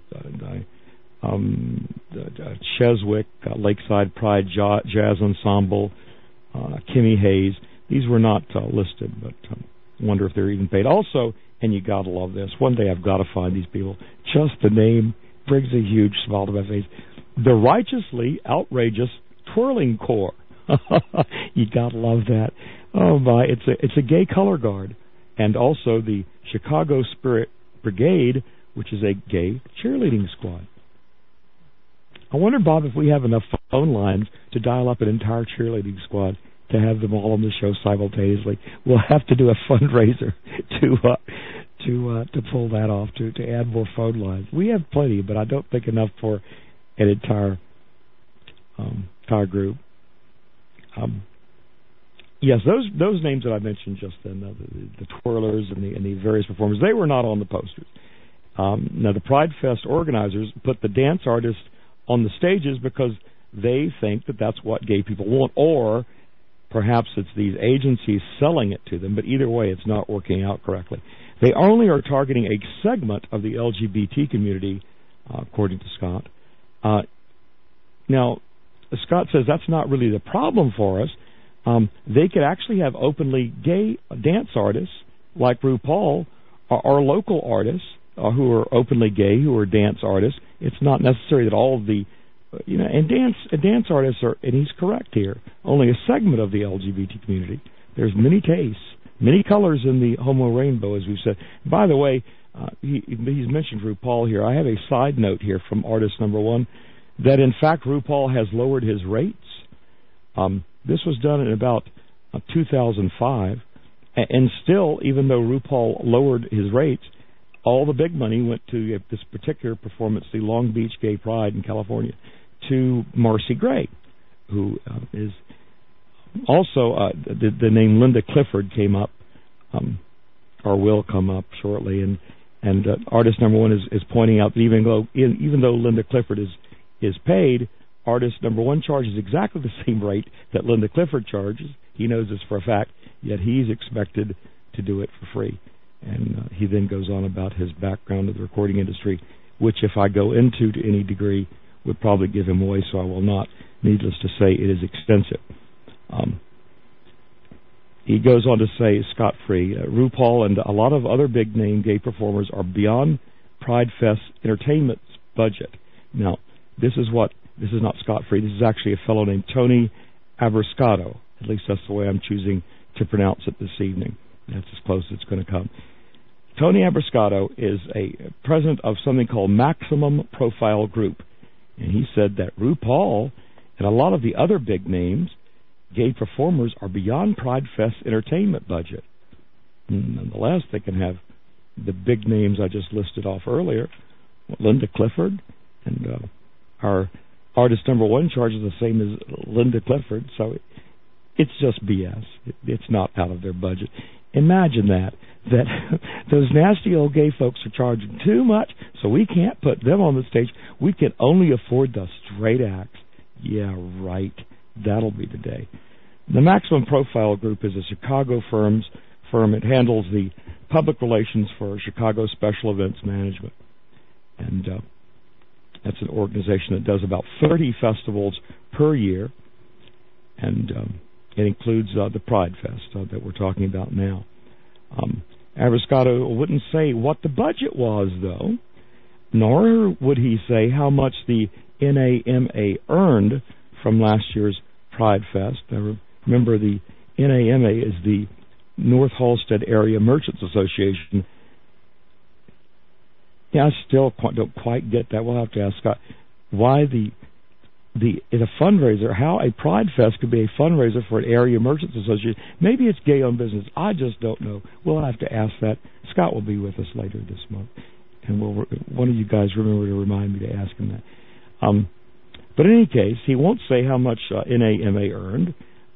Cheswick, Lakeside Pride Jazz Ensemble, Kimmy Hayes. These were not listed, but wonder if they're even paid. Also, and you gotta love this, one day I've got to find these people. Just the name brings a huge smile to my face. The Righteously Outrageous Twirling Corps. You gotta love that. Oh my, it's a gay color guard, and also the Chicago Spirit Brigade, which is a gay cheerleading squad. I wonder, Bob, if we have enough phone lines to dial up an entire cheerleading squad to have them all on the show simultaneously. We'll have to do a fundraiser to pull that off, to add more phone lines. We have plenty, but I don't think enough for an entire group. Yes, those names that I mentioned just then, the twirlers and the various performers, they were not on the posters. Now, the Pride Fest organizers put the dance artists on the stages because they think that that's what gay people want, or perhaps it's these agencies selling it to them, but either way, it's not working out correctly. They only are targeting a segment of the LGBT community, according to Scott. Now, Scott says that's not really the problem for us. they could actually have openly gay dance artists like RuPaul, or local artists who are openly gay, who are dance artists. It's not necessary that all of the, and dance artists are, and he's correct here, only a segment of the LGBT community. There's many tastes, many colors in the homo rainbow, as we've said. By the way, he's mentioned RuPaul here. I have a side note here from artist number one that, in fact, RuPaul has lowered his rates. This was done in about 2005, and still, even though RuPaul lowered his rates, all the big money went to this particular performance, the Long Beach Gay Pride in California, to Marcy Gray, who is also the name Linda Clifford came up, or will come up shortly, and artist number one is pointing out that even though Linda Clifford is paid, artist number one charges exactly the same rate that Linda Clifford charges. He knows this for a fact, yet he's expected to do it for free. And he then goes on about his background of the recording industry, which, if I go into to any degree, would probably give him away, so I will not. Needless to say, it is extensive. He goes on to say, scot-free, RuPaul and a lot of other big-name gay performers are beyond Pride Fest Entertainment's budget. Now, this is not scot-free. This is actually a fellow named Tony Abrascato. At least that's the way I'm choosing to pronounce it this evening. That's as close as it's going to come. Tony Abrascato is a president of something called Maximum Profile Group. And he said that RuPaul and a lot of the other big names, gay performers, are beyond Pride Fest entertainment budget. Nonetheless, they can have the big names I just listed off earlier, Linda Clifford, and our artist number one charges the same as Linda Clifford, so it's just BS. It's not out of their budget. Imagine that those nasty old gay folks are charging too much, so we can't put them on the stage. We can only afford the straight acts. Yeah, right. That'll be the day. The Maximum Profile Group is a Chicago firm. It handles the public relations for Chicago Special Events Management. And that's an organization that does about 30 festivals per year. And it includes the Pride Fest that we're talking about now. Abrascato wouldn't say what the budget was, though, nor would he say how much the NAMA earned from last year's Pride Fest. Now, remember, the NAMA is the North Halstead Area Merchants Association. Yeah, I still don't quite get that. We'll have to ask Scott why in a fundraiser, how a Pride Fest could be a fundraiser for an area merchants association. Maybe it's gay-owned business. I just don't know. We'll have to ask that. Scott will be with us later this month, and one of you guys remember to remind me to ask him that. But in any case, he won't say how much NAMA earned.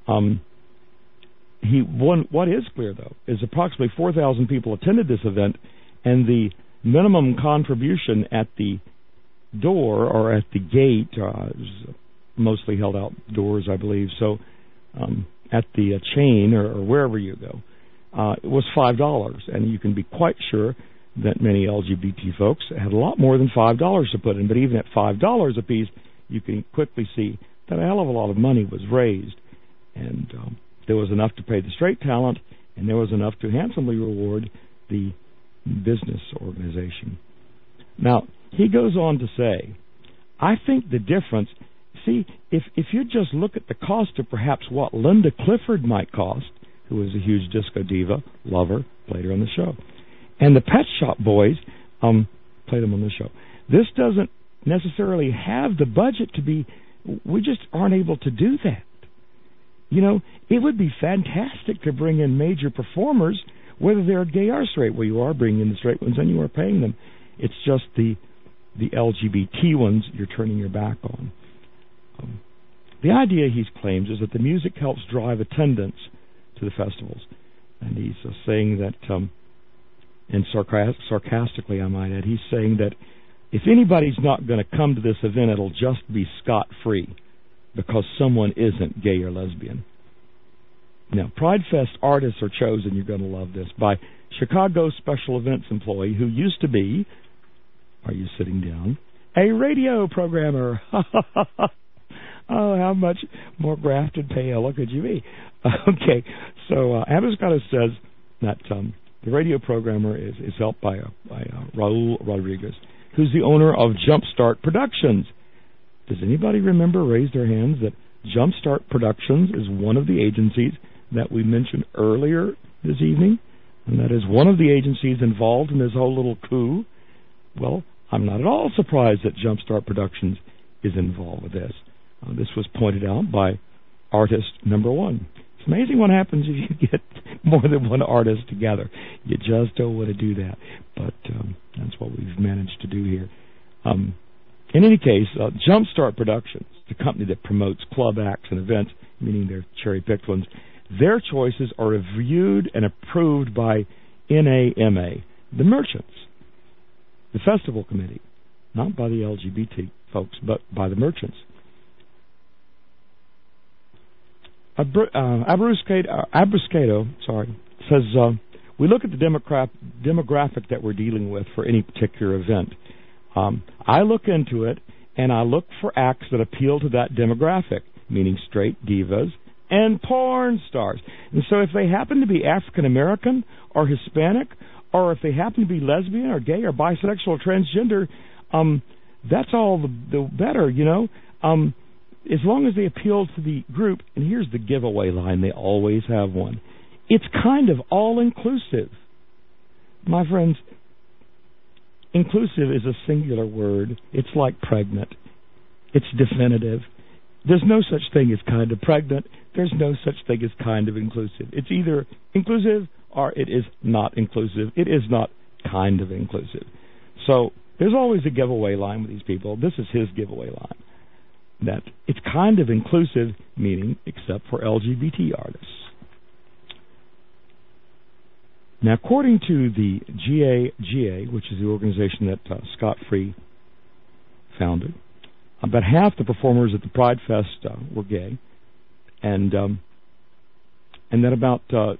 What is clear, though, is approximately 4,000 people attended this event, and the minimum contribution at the door or at the gate, mostly held outdoors, I believe. So at the chain or wherever you go, it was $5, and you can be quite sure that many LGBT folks had a lot more than $5 to put in. But even at $5 a piece, you can quickly see that a hell of a lot of money was raised, and there was enough to pay the straight talent, and there was enough to handsomely reward the business organization. Now, he goes on to say, I think the difference, see, if you just look at the cost of perhaps what Linda Clifford might cost, who was a huge disco diva, lover, played her on the show, and the Pet Shop Boys, played them on the show. This doesn't necessarily have the budget to be, we just aren't able to do that. You know, it would be fantastic to bring in major performers, whether they're gay or straight. Well, you are bringing in the straight ones and you are paying them. It's just the LGBT ones you're turning your back on. The idea, he claims, is that the music helps drive attendance to the festivals. And he's saying that, and sarcastically I might add, he's saying that if anybody's not going to come to this event, it'll just be scot-free because someone isn't gay or lesbian. Now, Pride Fest artists are chosen, you're going to love this, by Chicago Special Events employee who used to be, are you sitting down, a radio programmer. Oh, how much more grafted pale could you be? Okay, so Abiscado says that the radio programmer is helped by Raul Rodriguez, who's the owner of Jumpstart Productions. Does anybody remember, raise their hands, that Jumpstart Productions is one of the agencies that we mentioned earlier this evening? And that is one of the agencies involved in this whole little coup? Well, I'm not at all surprised that Jumpstart Productions is involved with this. This was pointed out by artist number one. It's amazing what happens if you get more than one artist together. You just don't want to do that. But that's what we've managed to do here. In any case, Jumpstart Productions, the company that promotes club acts and events, meaning they're cherry-picked ones, their choices are reviewed and approved by NAMA, the merchants, the festival committee, not by the LGBT folks, but by the merchants. Abruscato says, we look at the demographic that we're dealing with for any particular event. I look into it, and I look for acts that appeal to that demographic, meaning straight divas and porn stars. And so if they happen to be African American or Hispanic, or if they happen to be lesbian or gay or bisexual or transgender, that's all the better, you know. As long as they appeal to the group, and here's the giveaway line, they always have one. It's kind of all-inclusive. My friends, inclusive is a singular word. It's like pregnant. It's definitive. There's no such thing as kind of pregnant. There's no such thing as kind of inclusive. It's either inclusive or it is not inclusive. It is not kind of inclusive. So there's always a giveaway line with these people. This is his giveaway line. That it's kind of inclusive, meaning except for LGBT artists. Now, according to the GAGA, which is the organization that Scott Free founded, about half the performers at the Pride Fest were gay, and then about 10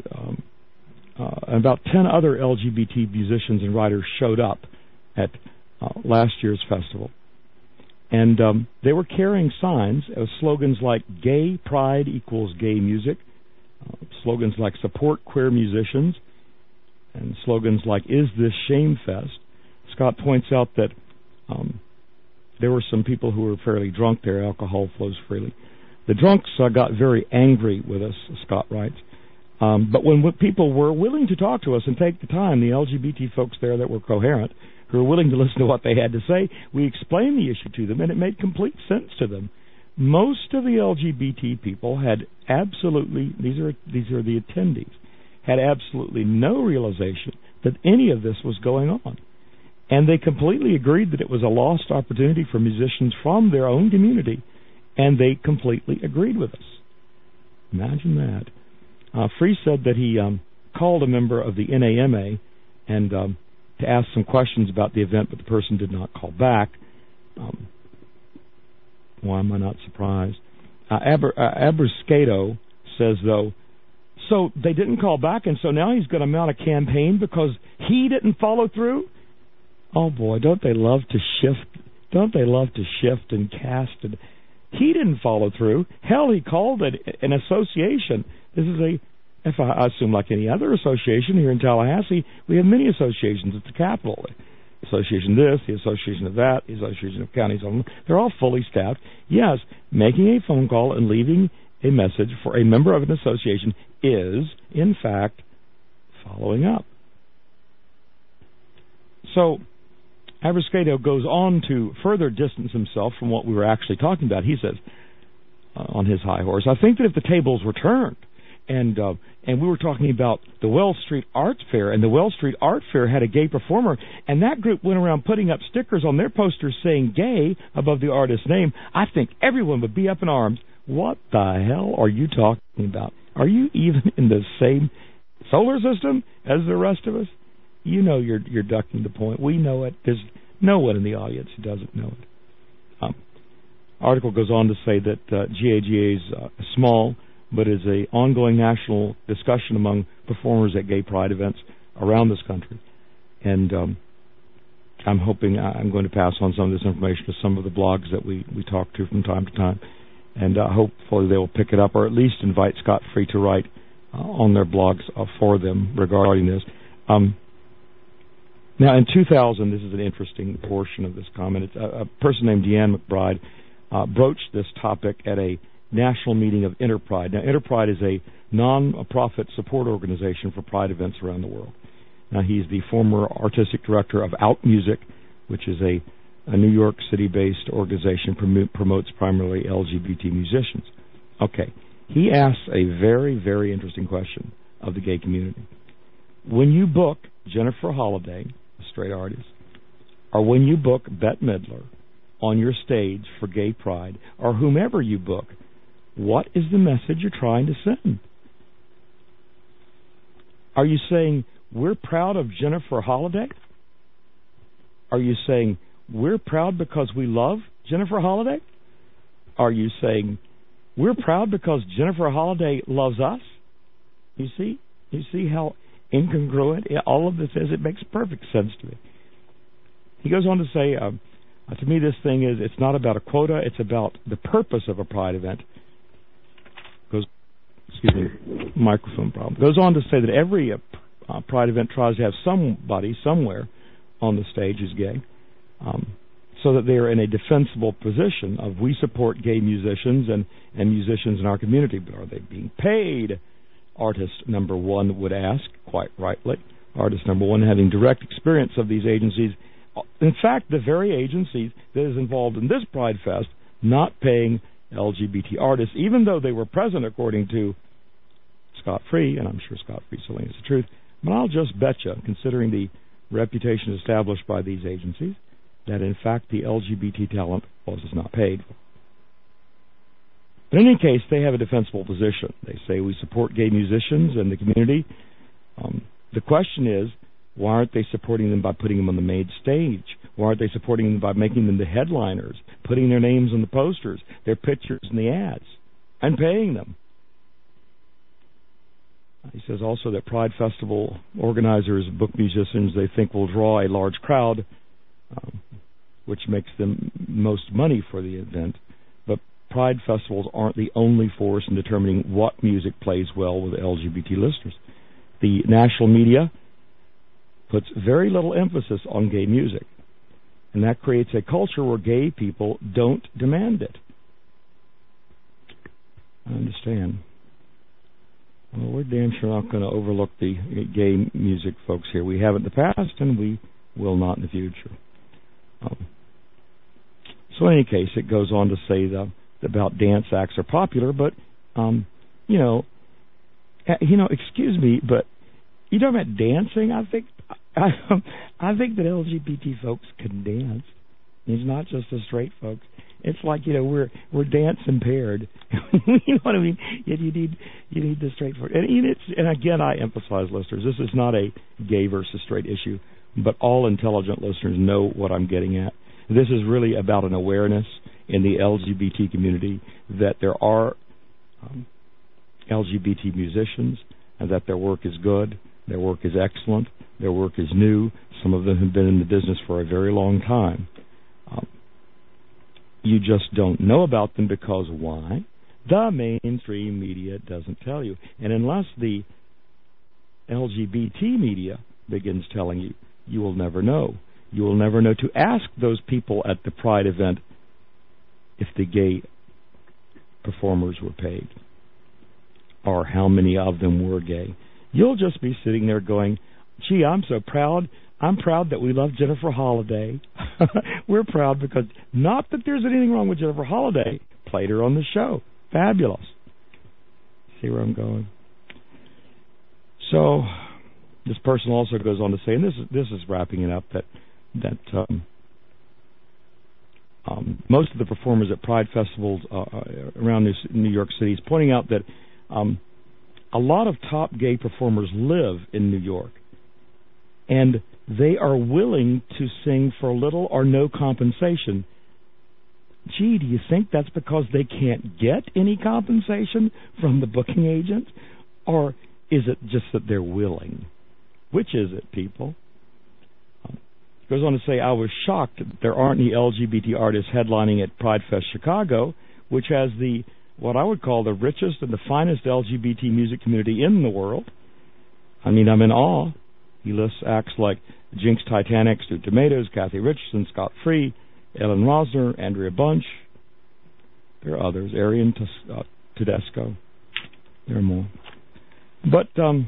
other LGBT musicians and writers showed up at last year's festival. And they were carrying signs of slogans like "Gay Pride equals gay music," slogans like "Support queer musicians," and slogans like "Is this Shame Fest?" Scott points out that there were some people who were fairly drunk there. Alcohol flows freely. The drunks got very angry with us, Scott writes. But when people were willing to talk to us and take the time, the LGBT folks there that were coherent, who were willing to listen to what they had to say, we explained the issue to them, and it made complete sense to them. Most of the LGBT people had absolutely, these are the attendees, had absolutely no realization that any of this was going on. And they completely agreed that it was a lost opportunity for musicians from their own community, and they completely agreed with us. Imagine that. Free said that he called a member of the NAMA and to ask some questions about the event, but the person did not call back. Why am I not surprised? Abruscato says, though, so they didn't call back, and so now he's going to mount a campaign because he didn't follow through? Oh, boy, don't they love to shift? Don't they love to shift and cast? And he didn't follow through. Hell, he called it an association. This is if I assume like any other association here in Tallahassee, we have many associations at the Capitol. The association this, the association of that, the association of counties. They're all fully staffed. Yes, making a phone call and leaving a message for a member of an association is, in fact, following up. So, Abruscato goes on to further distance himself from what we were actually talking about. He says, on his high horse, I think that if the tables were turned, and we were talking about the Wells Street Art Fair, and the Wells Street Art Fair had a gay performer, and that group went around putting up stickers on their posters saying gay above the artist's name, I think everyone would be up in arms. What the hell are you talking about? Are you even in the same solar system as the rest of us? You know you're ducking the point. We know it. There's no one in the audience who doesn't know it. Article goes on to say that GAGA is small, but is an ongoing national discussion among performers at gay pride events around this country. And I'm hoping I'm going to pass on some of this information to some of the blogs that we talk to from time to time. and hopefully they will pick it up, or at least invite Scott Free to write on their blogs for them regarding this. Now, in 2000, this is an interesting portion of this comment. It's a person named Deanne McBride broached this topic at a national meeting of Interpride. Now, Interpride is a non-profit support organization for Pride events around the world. Now, he's the former artistic director of Out Music, which is a New York City-based organization promotes primarily LGBT musicians. Okay, he asks a very, very interesting question of the gay community. When you book Jennifer Holliday, a straight artist, or when you book Bette Midler on your stage for Gay Pride, or whomever you book, what is the message you're trying to send? Are you saying, we're proud of Jennifer Holliday? Are you saying, we're proud because we love Jennifer Holliday? Are you saying, we're proud because Jennifer Holliday loves us? You see how incongruent all of this is? It makes perfect sense to me. He goes on to say, to me this thing is, it's not about a quota, it's about the purpose of a Pride event. Microphone problem. Goes on to say that every Pride event tries to have somebody somewhere on the stage who's gay, so that they are in a defensible position of, we support gay musicians and musicians in our community, but are they being paid? Artist number one would ask, quite rightly. Artist number one having direct experience of these agencies. In fact, the very agency that is involved in this Pride Fest not paying LGBT artists, even though they were present according to Scott Free, and I'm sure Scott Free's telling us the truth, but I'll just bet you, considering the reputation established by these agencies, that in fact the LGBT talent was not paid. But in any case, they have a defensible position. They say, we support gay musicians and the community. The question is, why aren't they supporting them by putting them on the main stage? Why aren't they supporting them by making them the headliners, putting their names on the posters, their pictures in the ads, and paying them? He says also that Pride Festival organizers book musicians they think will draw a large crowd, which makes them most money for the event. But Pride festivals aren't the only force in determining what music plays well with LGBT listeners. The national media puts very little emphasis on gay music, and that creates a culture where gay people don't demand it. I understand. Well, we're damn sure not going to overlook the gay music folks here. We have in the past, and we will not in the future. So in any case, it goes on to say about dance acts are popular, but, excuse me, but you talking about dancing? I think that LGBT folks can dance. It's not just the straight folks. It's like, we're dance impaired. You know what I mean? You need the straight folks. And again, I emphasize, listeners, this is not a gay versus straight issue, but all intelligent listeners know what I'm getting at. This is really about an awareness in the LGBT community that there are LGBT musicians and that their work is good, their work is excellent, their work is new. Some of them have been in the business for a very long time. You just don't know about them because why? The mainstream media doesn't tell you. And unless the LGBT media begins telling you, you will never know. You will never know to ask those people at the Pride event if the gay performers were paid or how many of them were gay. You'll just be sitting there going, gee, I'm so proud. I'm proud that we love Jennifer Holliday. We're proud because, not that there's anything wrong with Jennifer Holliday, played her on the show. Fabulous. See where I'm going? So this person also goes on to say, and this is wrapping it up, that most of the performers at Pride festivals around New York City is pointing out that a lot of top gay performers live in New York, and they are willing to sing for little or no compensation. Gee, do you think that's because they can't get any compensation from the booking agent? Or is it just that they're willing? Which is it, people? Goes on to say, I was shocked that there aren't any LGBT artists headlining at Pride Fest Chicago, which has what I would call the richest and the finest LGBT music community in the world. I mean, I'm in awe. He lists acts like Jinx Titanic, Stu Tomatoes, Kathy Richardson, Scott Free, Ellen Rosner, Andrea Bunch. There are others, Arian Tedesco. There are more. But, and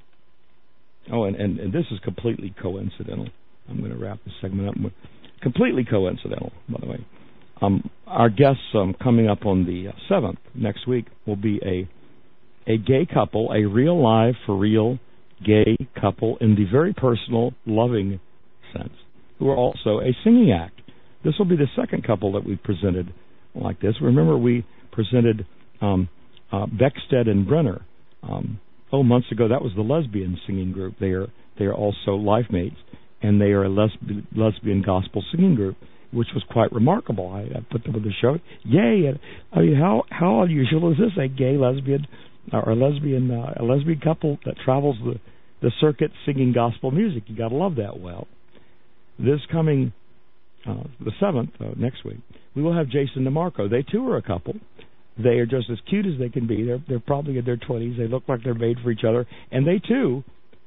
this is completely coincidental. I'm going to wrap this segment up with completely coincidental, by the way. Our guests coming up on the 7th next week will be a gay couple, a real live, for real gay couple in the very personal, loving sense, who are also a singing act. This will be the second couple that we've presented like this. Remember, we presented Beckstead and Brenner. Months ago, that was the lesbian singing group. They are also life mates, and they are a lesbian gospel singing group, which was quite remarkable. I put them on the show. Yay! I mean, how unusual is this? A gay lesbian or a lesbian couple that travels the circuit singing gospel music. You got to love that. Well, this coming the 7th next week, we will have Jason DeMarco. They too are a couple. They are just as cute as they can be. They're probably in their 20s. They look like they're made for each other, and they too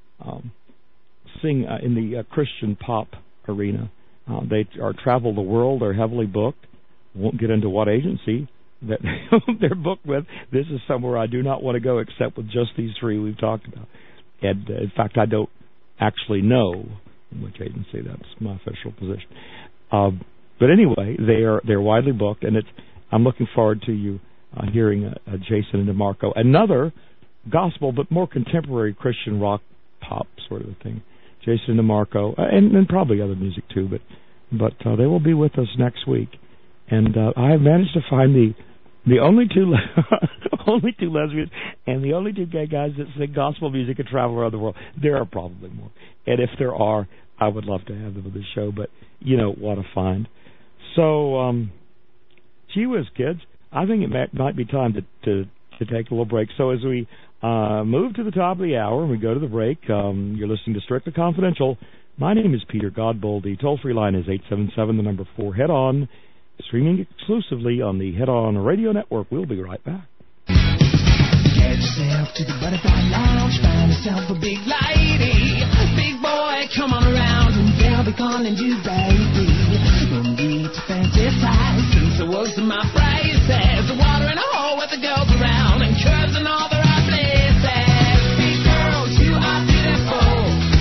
sing in the Christian pop arena. They travel the world. They're heavily booked. Won't get into what agency that they're booked with. This is somewhere I do not want to go except with just these three we've talked about. And in fact, I don't actually know which agency. That's my official position. But anyway, they're widely booked, and I'm looking forward to you hearing Jason and DeMarco, another gospel but more contemporary Christian rock pop sort of a thing. Jason DeMarco, and probably other music too, but they will be with us next week. And I have managed to find the only two only two lesbians and the only two gay guys that sing gospel music and travel around the world. There are probably more, and if there are, I would love to have them on the show. But you know what a find. So, gee whiz, kids, I think it might be time to take a little break. So as we move to the top of the hour and we go to the break, you're listening to Strictly Confidential. My name is Peter Godbold. The toll-free line is 877-4 Head-On, streaming exclusively on the Head-On Radio Network. We'll be right back. Get yourself to the Butterfly Lounge, find yourself a big lady. Big boy, come on around and they'll be calling you baby. No need to fantasize, since the words of my phrases. The water in a hole with the girls around and curves in all the right places. Big girls, you are beautiful.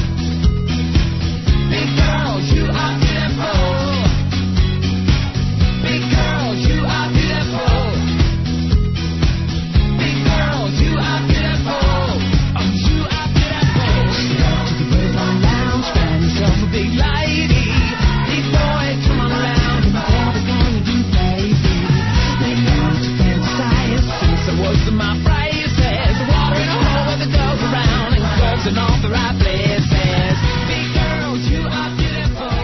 Big girls, you are beautiful. Big girls, you are beautiful. Big girls, you are beautiful. Oh, you are beautiful. To the Butterfly Lounge, find yourself a big lady. Big boy, come on around and tell the girl you do, baby. They know to fantasize, since the words of my phrases. The water in a hole with the girls around and curves in all the right places. Big girls, you are beautiful.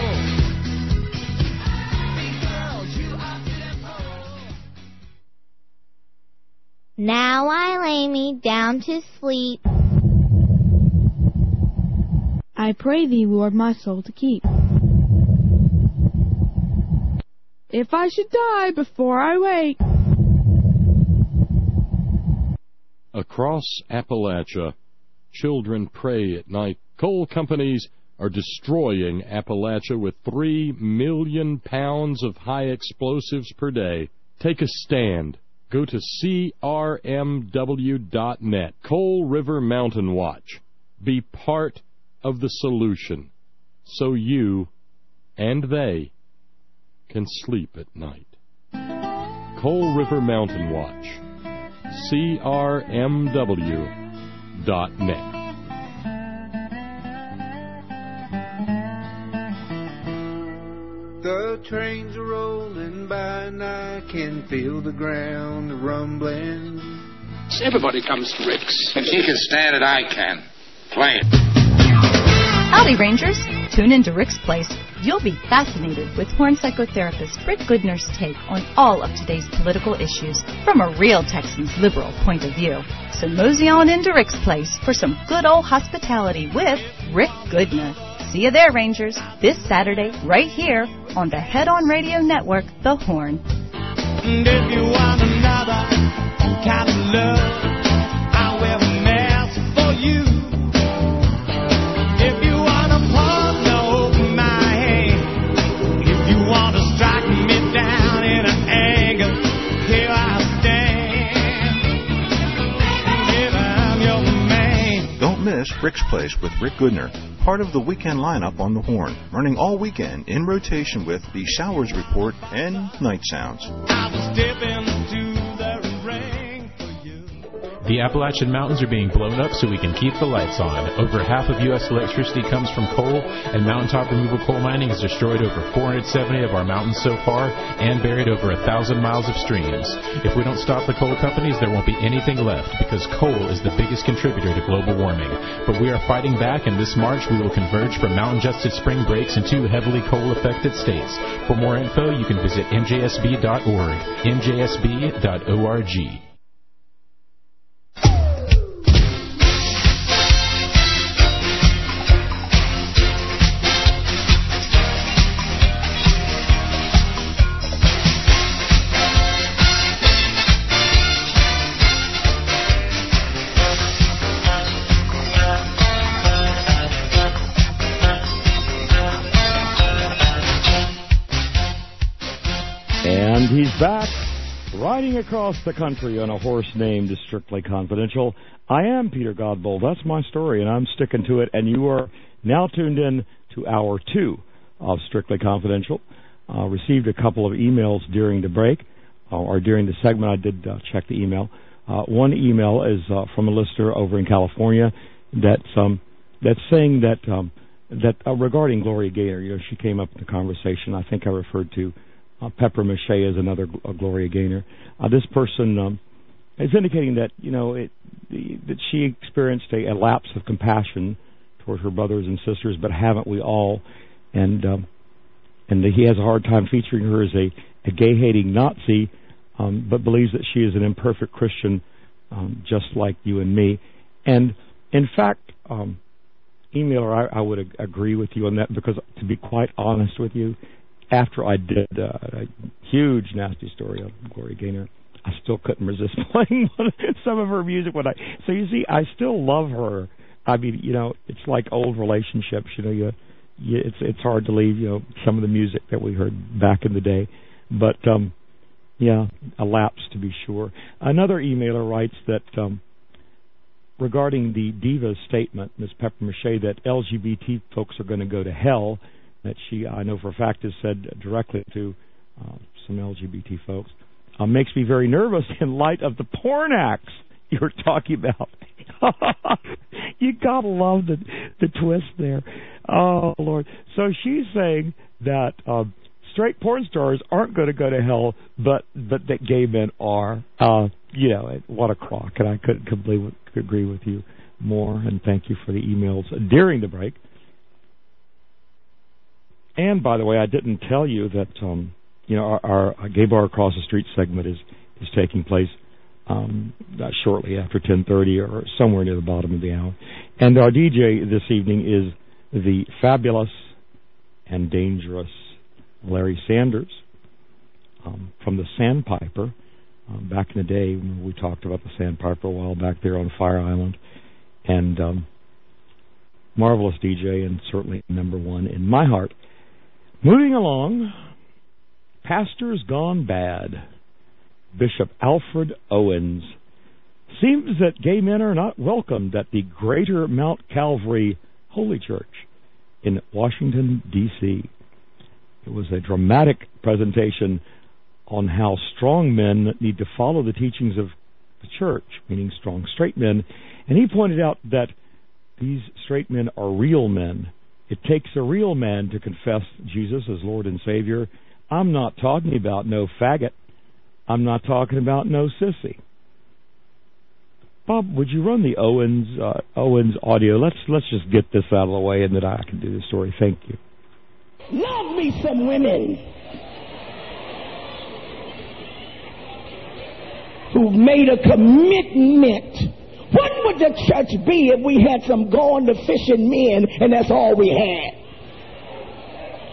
Big girls, you are beautiful. Now I lay me down to sleep. I pray thee, Lord, my soul to keep. If I should die before I wake. Across Appalachia, children pray at night. Coal companies are destroying Appalachia with 3 million pounds of high explosives per day. Take a stand. Go to crmw.net. Coal River Mountain Watch. Be part of the solution so you and they can sleep at night. Coal River Mountain Watch. crmw.net. The trains are rolling by and I can feel the ground rumbling. Everybody comes to Rick's. If he can stand it, I can. Play it. Howdy, Rangers. Tune into Rick's Place. You'll be fascinated with horn psychotherapist Rick Goodner's take on all of today's political issues from a real Texan's liberal point of view. So mosey on into Rick's Place for some good old hospitality with Rick Goodner. See you there, Rangers, this Saturday right here on the Head-On Radio Network, The Horn. And if you want to kind of love. I'll wear a mask for you. If you want to partner, open my hand. If you want to strike me down in an anger, here I stand. If I'm your man. Don't miss Rick's Place with Rick Goodner, part of the weekend lineup on the Horn, running all weekend in rotation with The Showers Report and Night Sounds. I will step into the ring for you. The Appalachian Mountains are being blown up so we can keep the lights on. Over half of U.S. electricity comes from coal, and mountaintop removal coal mining has destroyed over 470 of our mountains so far and buried over 1,000 miles of streams. If we don't stop the coal companies, there won't be anything left because coal is the biggest contributor to global warming. But we are fighting back, and this March we will converge from mountain-adjusted spring breaks in 2 heavily coal-affected states. For more info, you can visit njsb.org, njsb.org. And he's back, riding across the country on a horse named Strictly Confidential. I am Peter Godbold. That's my story, and I'm sticking to it. And you are now tuned in to Hour 2 of Strictly Confidential. Received a couple of emails during the break, or during the segment. I did check the email. One email is from a listener over in California that's saying that regarding Gloria Gaynor. You know, she came up in the conversation. I think I referred to Pepper Mache as another Gloria Gaynor. This person is indicating that that she experienced a lapse of compassion toward her brothers and sisters, but haven't we all? And that he has a hard time featuring her as a gay-hating Nazi, but believes that she is an imperfect Christian, just like you and me. And in fact, emailer, I would agree with you on that, because to be quite honest with you, after I did a huge nasty story of Gloria Gaynor, I still couldn't resist playing some of her music. So you see, I still love her. I mean, it's like old relationships. It's hard to leave some of the music that we heard back in the day. But a lapse to be sure. Another emailer writes that regarding the diva's statement, Ms. Pepper Mache, that LGBT folks are going to go to hell, that she, I know for a fact, has said directly to some LGBT folks, makes me very nervous in light of the porn acts you're talking about. You gotta love the twist there. Oh, Lord. So she's saying that straight porn stars aren't going to go to hell, but that gay men are. What a crock. And I couldn't agree with you more. And thank you for the emails during the break. And by the way, I didn't tell you that our Gay Bar Across the Street segment is taking place shortly after 10:30 or somewhere near the bottom of the hour. And our DJ this evening is the fabulous and dangerous Larry Sanders from the Sandpiper. Back in the day, when we talked about the Sandpiper a while back there on Fire Island, and marvelous DJ, and certainly number one in my heart. Moving along, Pastors Gone Bad, Bishop Alfred Owens. Seems that gay men are not welcomed at the Greater Mount Calvary Holy Church in Washington, D.C. It was a dramatic presentation on how strong men need to follow the teachings of the church, meaning strong straight men. And he pointed out that these straight men are real men. It takes a real man to confess Jesus as Lord and Savior. I'm not talking about no faggot. I'm not talking about no sissy. Bob, would you run the Owens audio? Let's just get this out of the way, and then I can do the story. Thank you. Love me some women who've made a commitment. What would the church be if we had some going to fishing men and that's all we had?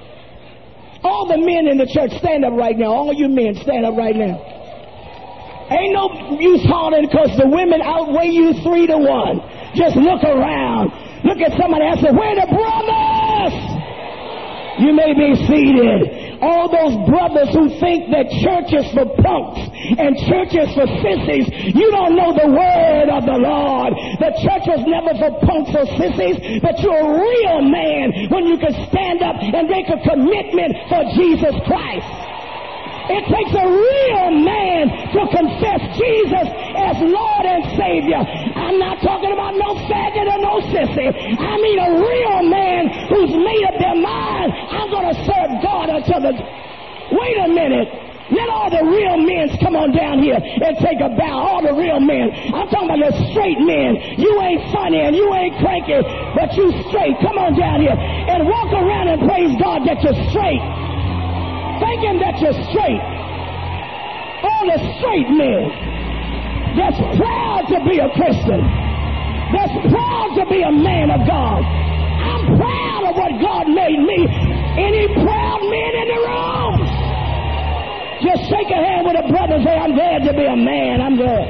All the men in the church, stand up right now. All you men, stand up right now. Ain't no use hollering because the women outweigh you 3-1. Just look around. Look at somebody else and say, where the brothers? You may be seated. All those brothers who think that church is for punks and church is for sissies, you don't know the word of the Lord. The church was never for punks or sissies, but you're a real man when you can stand up and make a commitment for Jesus Christ. It takes a real man to confess Jesus as Lord and Savior. I'm not talking about no faggot or no sissy. I mean a real man who's made up their mind, I'm going to serve God until the... Wait a minute. Let all the real men come on down here and take a bow. All the real men. I'm talking about the straight men. You ain't funny and you ain't cranky, but you straight. Come on down here and walk around and praise God that you're straight. Thank Him that you're straight. All the straight men that's proud to be a Christian, that's proud to be a man of God. I'm proud of what God made me. Any proud men in the room? Just shake a hand with a brother and say, I'm glad to be a man. I'm glad.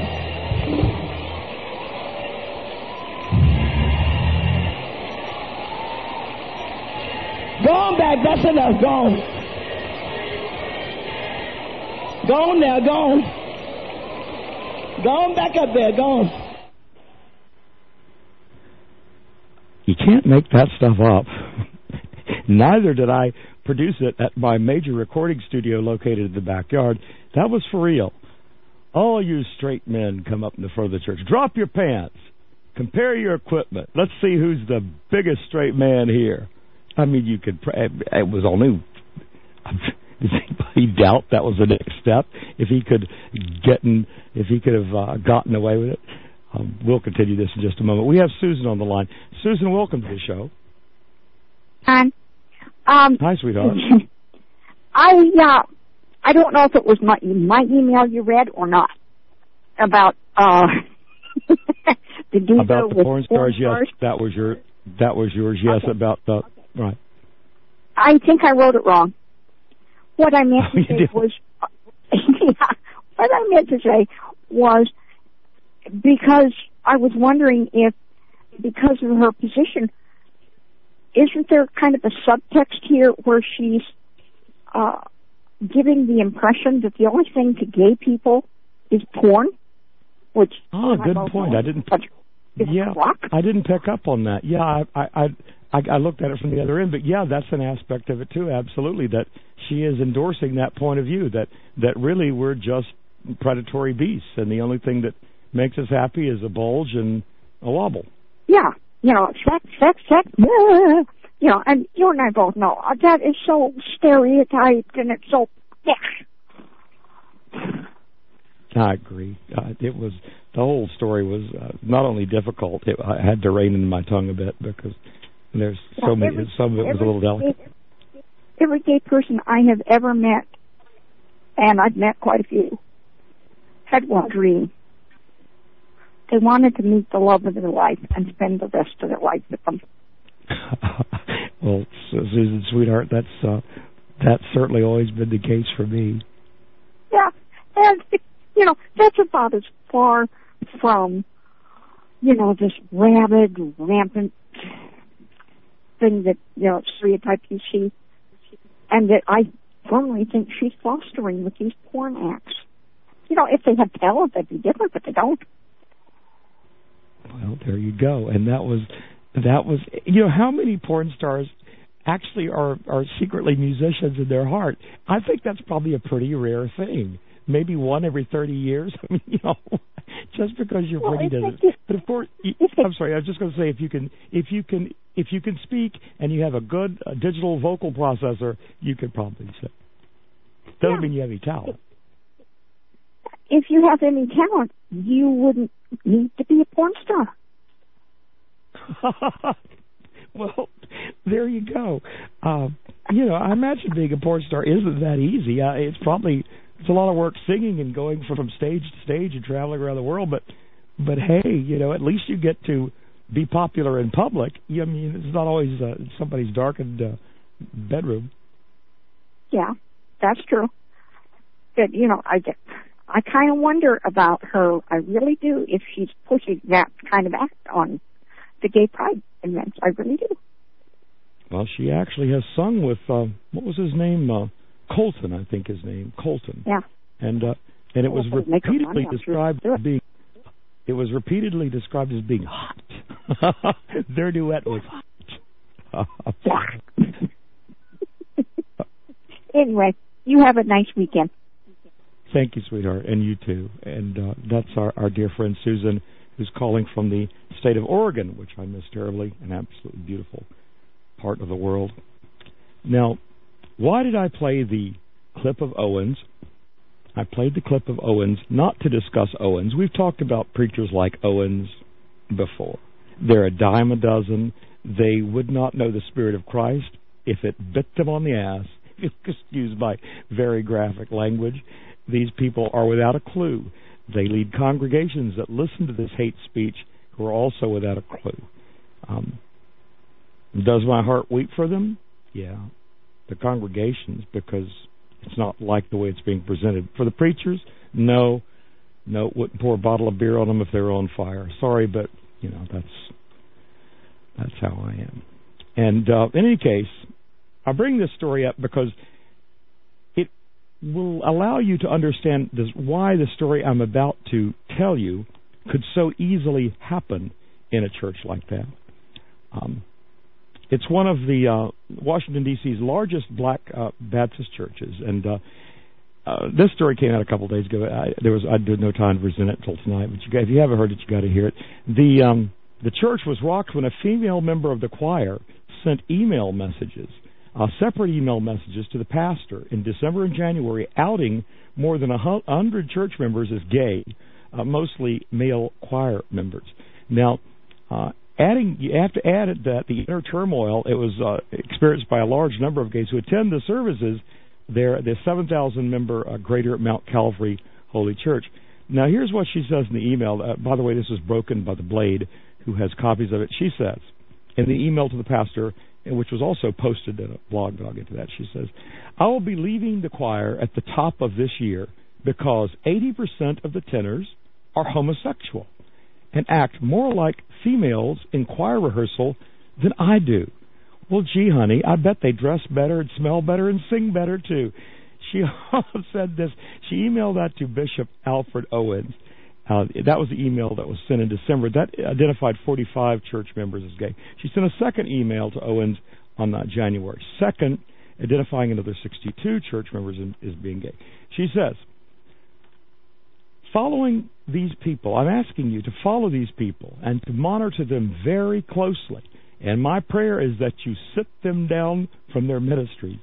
Go on back. That's enough. Go on. Go on now, go on. Go on back up there, go on. You can't make that stuff up. Neither did I produce it at my major recording studio located in the backyard. That was for real. All you straight men come up in the front of the church. Drop your pants. Compare your equipment. Let's see who's the biggest straight man here. I mean, you could... It was only... Does anybody doubt that was the next step? If he could have gotten away with it, we'll continue this in just a moment. We have Susan on the line. Susan, welcome to the show. Hi, sweetheart. I don't know if it was my email you read or not about the geezer about the with porn stars. Yes, that was yours. Yes, okay. About the right. I think I wrote it wrong. What I meant to say was, what I meant to say was, because I was wondering if, because of her position, isn't there kind of a subtext here where she's giving the impression that the only thing to gay people is porn? Which good point. I didn't pick up on that. Yeah, I looked at it from the other end, but yeah, that's an aspect of it too. Absolutely, that she is endorsing that point of view that really we're just predatory beasts, and the only thing that makes us happy is a bulge and a wobble. Yeah, sex. Yeah. And you and I both know that is so stereotyped, and it's so. I agree. It was the whole story was not only difficult. I had to rein in my tongue a bit because. There's so many. Some of it was a little delicate. Every gay person I have ever met, and I've met quite a few, had one dream. They wanted to meet the love of their life and spend the rest of their life with them. Well, Susan, sweetheart, that's certainly always been the case for me. Yeah, and that's about as far from this rabid, rampant thing that, stereotype you see, and that I firmly think she's fostering with these porn acts. If they had talent, that'd be different, but they don't. Well, there you go. And that was, how many porn stars actually are secretly musicians in their heart? I think that's probably a pretty rare thing. Maybe one every 30 years. I mean, just because you're pretty doesn't. But of course, I'm sorry. I was just going to say, if you can speak and you have a good digital vocal processor, you could probably sing. Doesn't mean you have any talent. If you have any talent, you wouldn't need to be a porn star. Well, there you go. I imagine being a porn star isn't that easy. It's a lot of work singing and going from stage to stage and traveling around the world. But hey, at least you get to be popular in public. I mean, it's not always somebody's darkened bedroom. Yeah, that's true. But I kind of wonder about her. I really do, if she's pushing that kind of act on the gay pride events. I really do. Well, she actually has sung with, what was his name? Colton, I think his name. Colton. Yeah. And it was repeatedly described as being, it was repeatedly described as being hot. Their duet was hot. Anyway, you have a nice weekend. Thank you, sweetheart, and you too. And that's our dear friend Susan, who's calling from the state of Oregon, which I miss terribly, an absolutely beautiful part of the world. Now, why did I play the clip of Owens? I played the clip of Owens not to discuss Owens. We've talked about preachers like Owens before. They're a dime a dozen. They would not know the Spirit of Christ if it bit them on the ass. Excuse my very graphic language. These people are without a clue. They lead congregations that listen to this hate speech who are also without a clue. Does my heart weep for them? Yeah. The congregations, because it's not like the way it's being presented. For the preachers, no, wouldn't pour a bottle of beer on them if they were on fire. Sorry, but, that's how I am. And in any case, I bring this story up because it will allow you to understand why the story I'm about to tell you could so easily happen in a church like that. It's one of the Washington, D.C.'s largest black Baptist churches, and this story came out a couple of days ago. I had no time to present it until tonight, but if you haven't heard it, you got to hear it. The church was rocked when a female member of the choir sent email messages, separate email messages to the pastor in December and January, outing more than 100 church members as gay, mostly male choir members. Now, you have to add that the inner turmoil it was experienced by a large number of gays who attend the services there at the 7,000-member Greater Mount Calvary Holy Church. Now, here's what she says in the email. By the way, this was broken by the Blade, who has copies of it. She says, in the email to the pastor, which was also posted in a blog, but I'll get to that, she says, I will be leaving the choir at the top of this year because 80% of the tenors are homosexual and act more like females in choir rehearsal than I do. Well, gee, honey, I bet they dress better and smell better and sing better, too. She said this. She emailed that to Bishop Alfred Owens. That was the email that was sent in December. That identified 45 church members as gay. She sent a second email to Owens on January 2nd, identifying another 62 church members as being gay. She says, following these people, I'm asking you to follow these people and to monitor them very closely. And my prayer is that you sit them down from their ministries.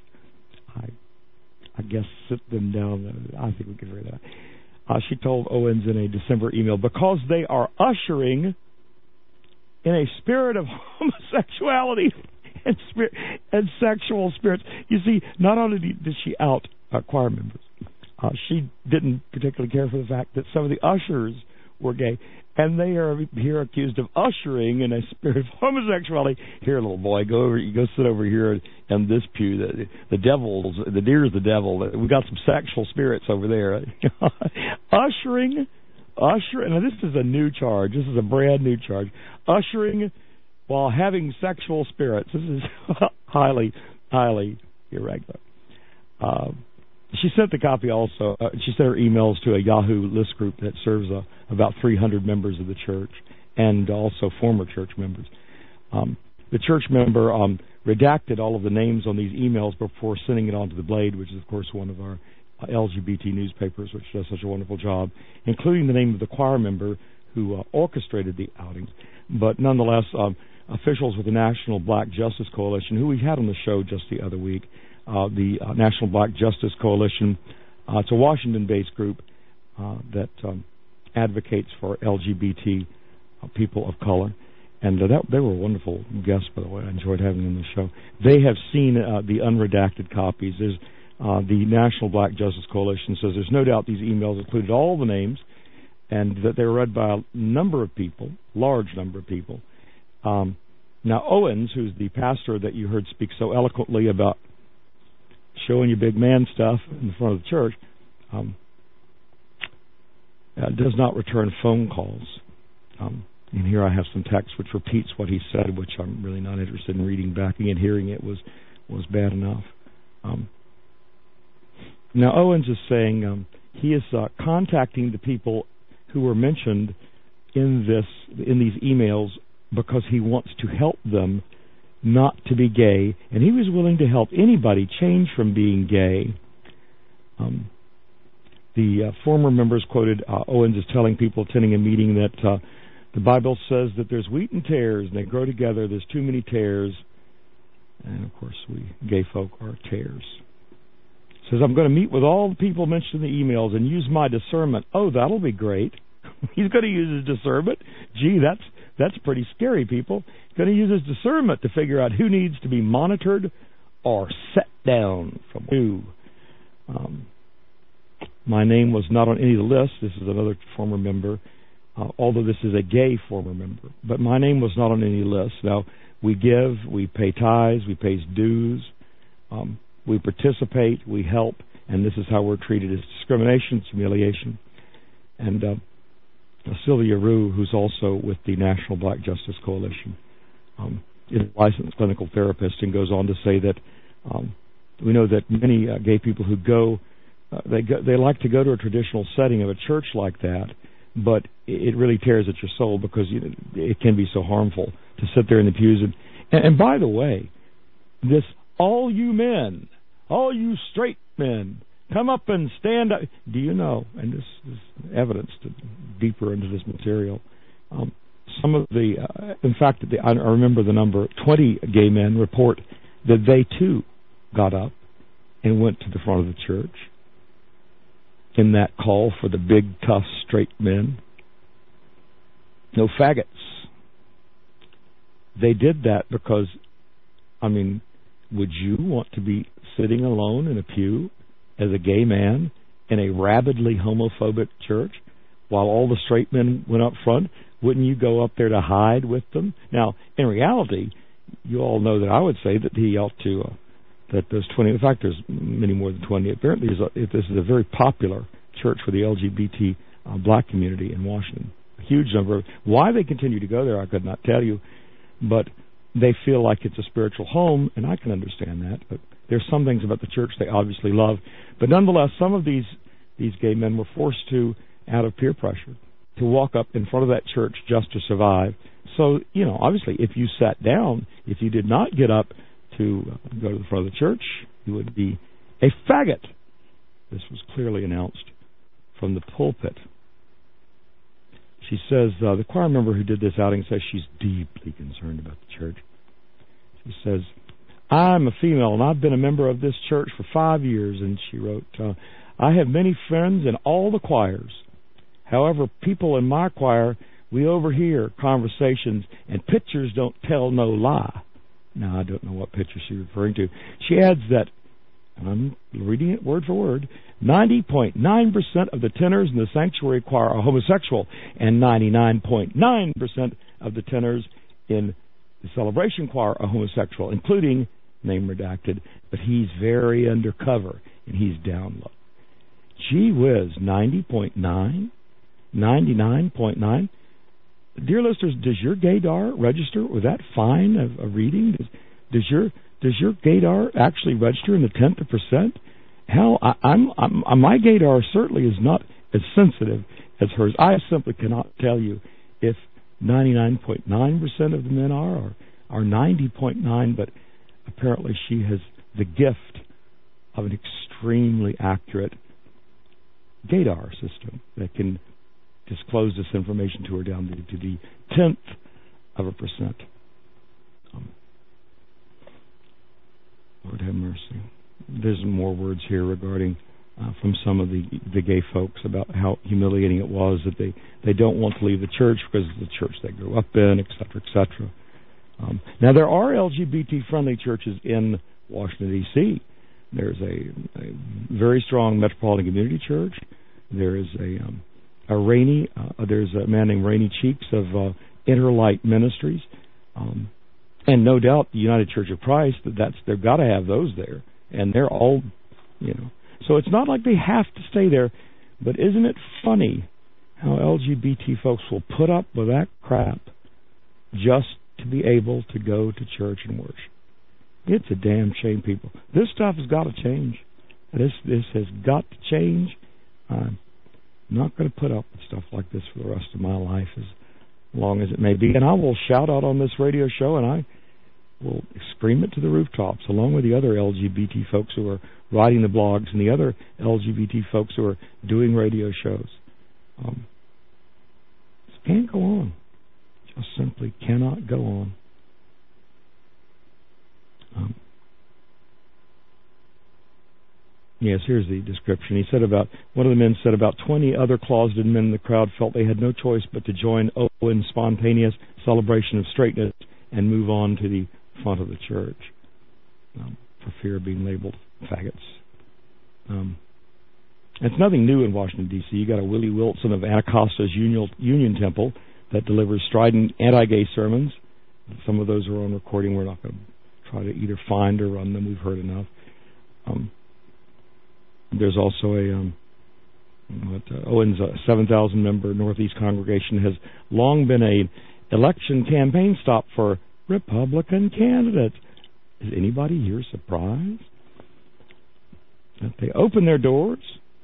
I guess sit them down. I think we can read that. She told Owens in a December email, because they are ushering in a spirit of homosexuality and sexual spirits. You see, not only did she out choir members, she didn't particularly care for the fact that some of the ushers were gay, and they are here accused of ushering in a spirit of homosexuality. Here, little boy, go sit over here in this pew. The deer's the devil. We got some sexual spirits over there. Ushering. Now this is a new charge. This is a brand new charge. Ushering while having sexual spirits. This is highly, highly irregular. She sent the copy also. She sent her emails to a Yahoo list group that serves about 300 members of the church and also former church members. The church member redacted all of the names on these emails before sending it on to the Blade, which is, of course, one of our LGBT newspapers, which does such a wonderful job, including the name of the choir member who orchestrated the outings. But nonetheless, officials with the National Black Justice Coalition, who we had on the show just the other week, the National Black Justice Coalition, it's a Washington-based group that advocates for LGBT people of color. And they were wonderful guests, by the way. I enjoyed having them on the show. They have seen the unredacted copies. There's the National Black Justice Coalition says there's no doubt these emails included all the names and that they were read by a number of people, large number of people. Now, Owens, who's the pastor that you heard speak so eloquently about showing you big man stuff in the front of the church, does not return phone calls. And here I have some text which repeats what he said, which I'm really not interested in reading back. Again, hearing it was bad enough. Now Owens is saying he is contacting the people who were mentioned in these emails because he wants to help them not to be gay, and he was willing to help anybody change from being gay. The former members quoted Owens as telling people attending a meeting that the Bible says that there's wheat and tares, and they grow together. There's too many tares. And, of course, we gay folk are tares. Says, I'm going to meet with all the people mentioned in the emails and use my discernment. Oh, that'll be great. He's going to use his discernment. Gee, that's pretty scary, people. He's going to use his discernment to figure out who needs to be monitored or set down from who. My name was not on any of the lists. This is another former member, although this is a gay former member. But my name was not on any list. Now, we give, we pay tithes, we pay dues, we participate, we help, and this is how we're treated. It's discrimination, it's humiliation. And Sylvia Rue, who's also with the National Black Justice Coalition, is a licensed clinical therapist and goes on to say that we know that many gay people who go, they like to go to a traditional setting of a church like that, but it really tears at your soul because it can be so harmful to sit there in the pews. And by the way, this all you men, all you straight men, come up and stand up. Do you know, and this is evidence to deeper into this material, some of the, in fact, I remember the number, 20 gay men report that they too got up and went to the front of the church in that call for the big, tough, straight men. No faggots. They did that because, I mean, would you want to be sitting alone in a pew as a gay man in a rabidly homophobic church while all the straight men went up front? Wouldn't you go up there to hide with them? Now, in reality, you all know that I would say that he ought to, that those 20, in fact, there's many more than 20. Apparently, this is a very popular church for the LGBT black community in Washington. A huge number. Why they continue to go there, I could not tell you, but they feel like it's a spiritual home, and I can understand that. But there's some things about the church they obviously love. But nonetheless, some of these gay men were forced to, out of peer pressure, to walk up in front of that church just to survive. So, obviously, if you sat down, if you did not get up to go to the front of the church, you would be a faggot. This was clearly announced from the pulpit. She says, the choir member who did this outing says she's deeply concerned about the church. She says, I'm a female and I've been a member of this church for 5 years, and she wrote, I have many friends in all the choirs. However, people in my choir, we overhear conversations, and pictures don't tell no lie. Now, I don't know what picture she's referring to. She adds that, and I'm reading it word for word, 90.9% of the tenors in the sanctuary choir are homosexual, and 99.9% of the tenors in the celebration choir are homosexual, including, name redacted, but he's very undercover, and he's down low. Gee whiz, 90.9? 99.9? Dear listeners, does your gaydar register with that fine of a reading? Does your gaydar actually register in the 10th of percent? Hell, my gaydar certainly is not as sensitive as hers. I simply cannot tell you if 99.9% of the men are 90.9, but apparently she has the gift of an extremely accurate gaydar system that can disclose this information to her down to the 10th of a percent. Lord have mercy. There's more words here regarding from some of the gay folks about how humiliating it was that they don't want to leave the church because it's the church they grew up in, etc., etc. Now, there are LGBT-friendly churches in Washington, D.C. There's a very strong Metropolitan Community Church. There is there's a man named Rainey Cheeks of Interlight Ministries, and no doubt the United Church of Christ. They've got to have those there, and they're all, So it's not like they have to stay there. But isn't it funny how LGBT folks will put up with that crap just to be able to go to church and worship. It's a damn shame, people. This stuff has got to change. This has got to change. I'm not going to put up with stuff like this for the rest of my life, as long as it may be. And I will shout out on this radio show, and I will scream it to the rooftops, along with the other LGBT folks who are writing the blogs and the other LGBT folks who are doing radio shows. This can't go on. Just simply cannot go on. Yes, here's the description. He said one of the men said about 20 other closeted men in the crowd felt they had no choice but to join Owen's spontaneous celebration of straightness and move on to the front of the church for fear of being labeled faggots. It's nothing new in Washington, D.C. You got a Willie Wilson of Anacosta's Union Temple that delivers strident anti-gay sermons. Some of those are on recording. We're not going to try to either find or run them. We've heard enough. There's also Owen's 7,000-member Northeast congregation has long been an election campaign stop for Republican candidates. Is anybody here surprised that they open their doors?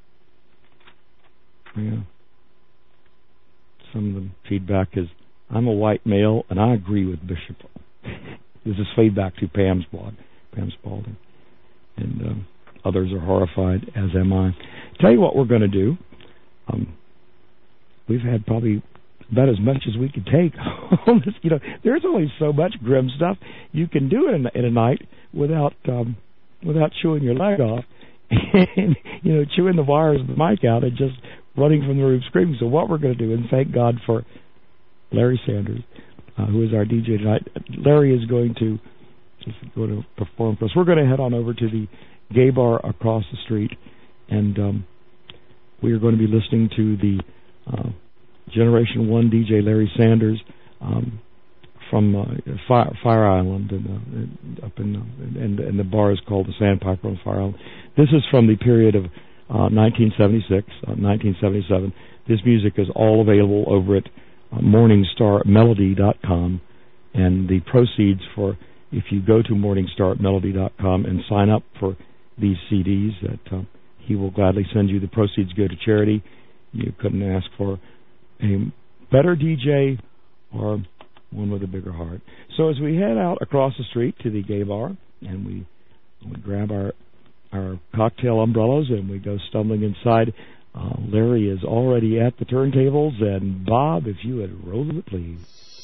Yeah. Some of the feedback is, I'm a white male and I agree with Bishop. This is feedback to Pam's blog, Pam Spalding. And others are horrified, as am I. Tell you what we're going to do. We've had probably about as much as we could take on this. You know, there's only so much grim stuff you can do in a night without chewing your leg off and, chewing the wires of the mic out and just running from the room screaming. So what we're going to do, and thank God for Larry Sanders, who is our DJ tonight. Larry is going to perform for us. We're going to head on over to the gay bar across the street, and we are going to be listening to the Generation 1 DJ Larry Sanders from Fire Island, and the bar is called the Sandpiper on Fire Island. This is from the period of 1976, 1977. This music is all available over at MorningstarMelody.com, and the proceeds for, if you go to MorningstarMelody.com and sign up for these CDs, that he will gladly send you, the proceeds go to charity. You couldn't ask for a better DJ or one with a bigger heart. So as we head out across the street to the gay bar, and we grab our cocktail umbrellas and we go stumbling inside, Larry is already at the turntables, and Bob, if you would roll it, please.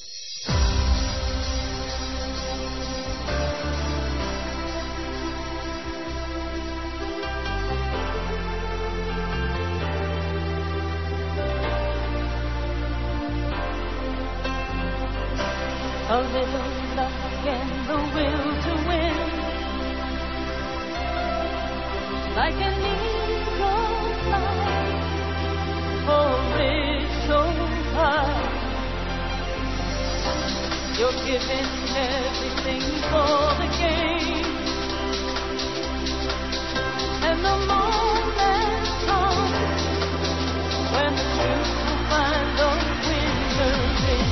A little luck and the will to win, like an eagle flies, soaring so high. You're giving everything for the game, and the moment comes when the truth will find a winner in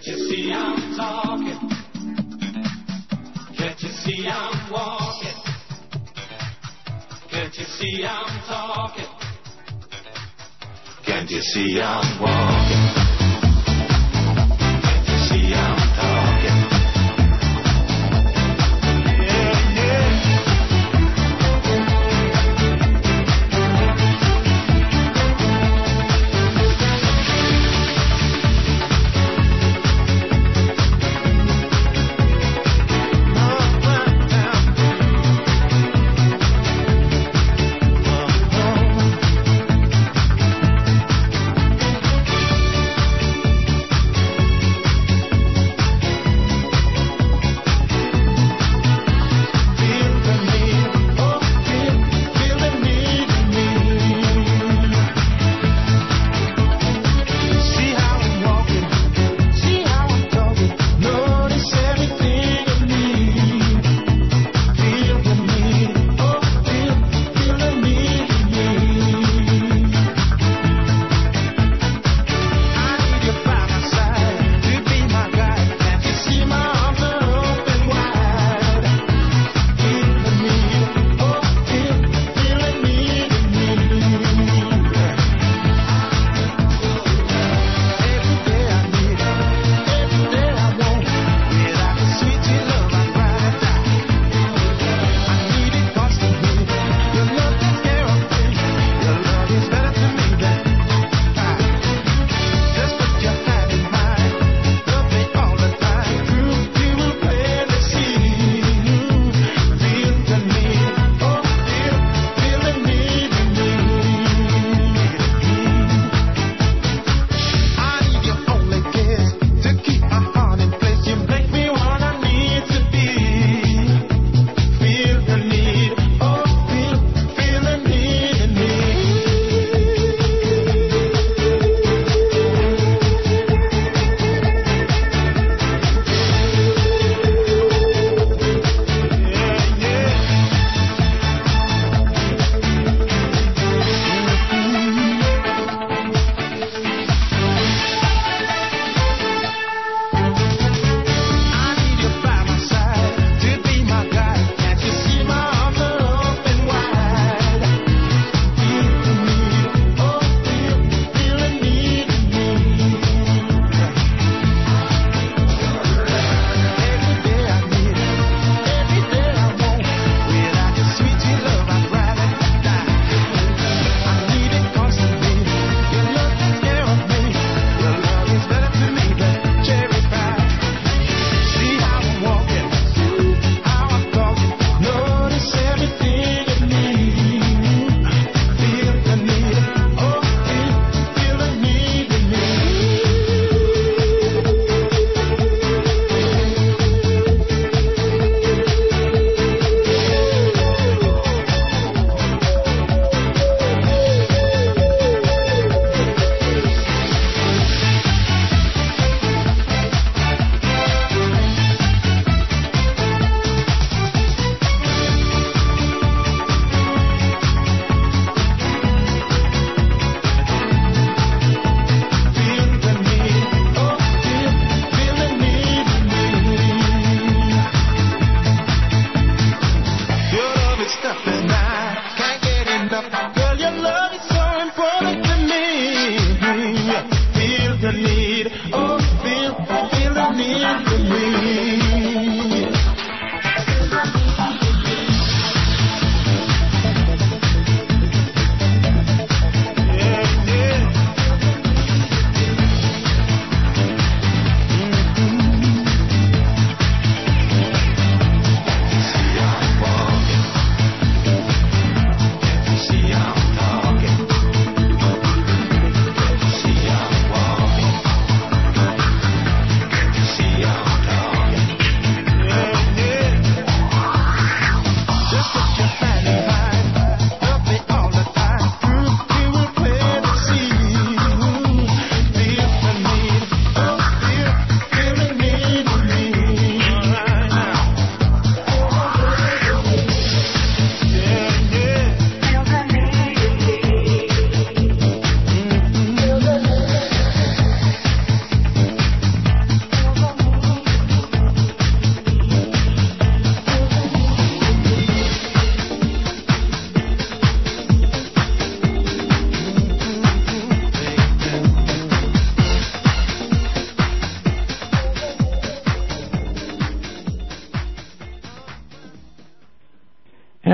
Can't you see I'm talking? Can't you see I'm walking? Can't you see I'm talking? Can't you see I'm walking? Can't you see I'm talking? Yeah, yeah.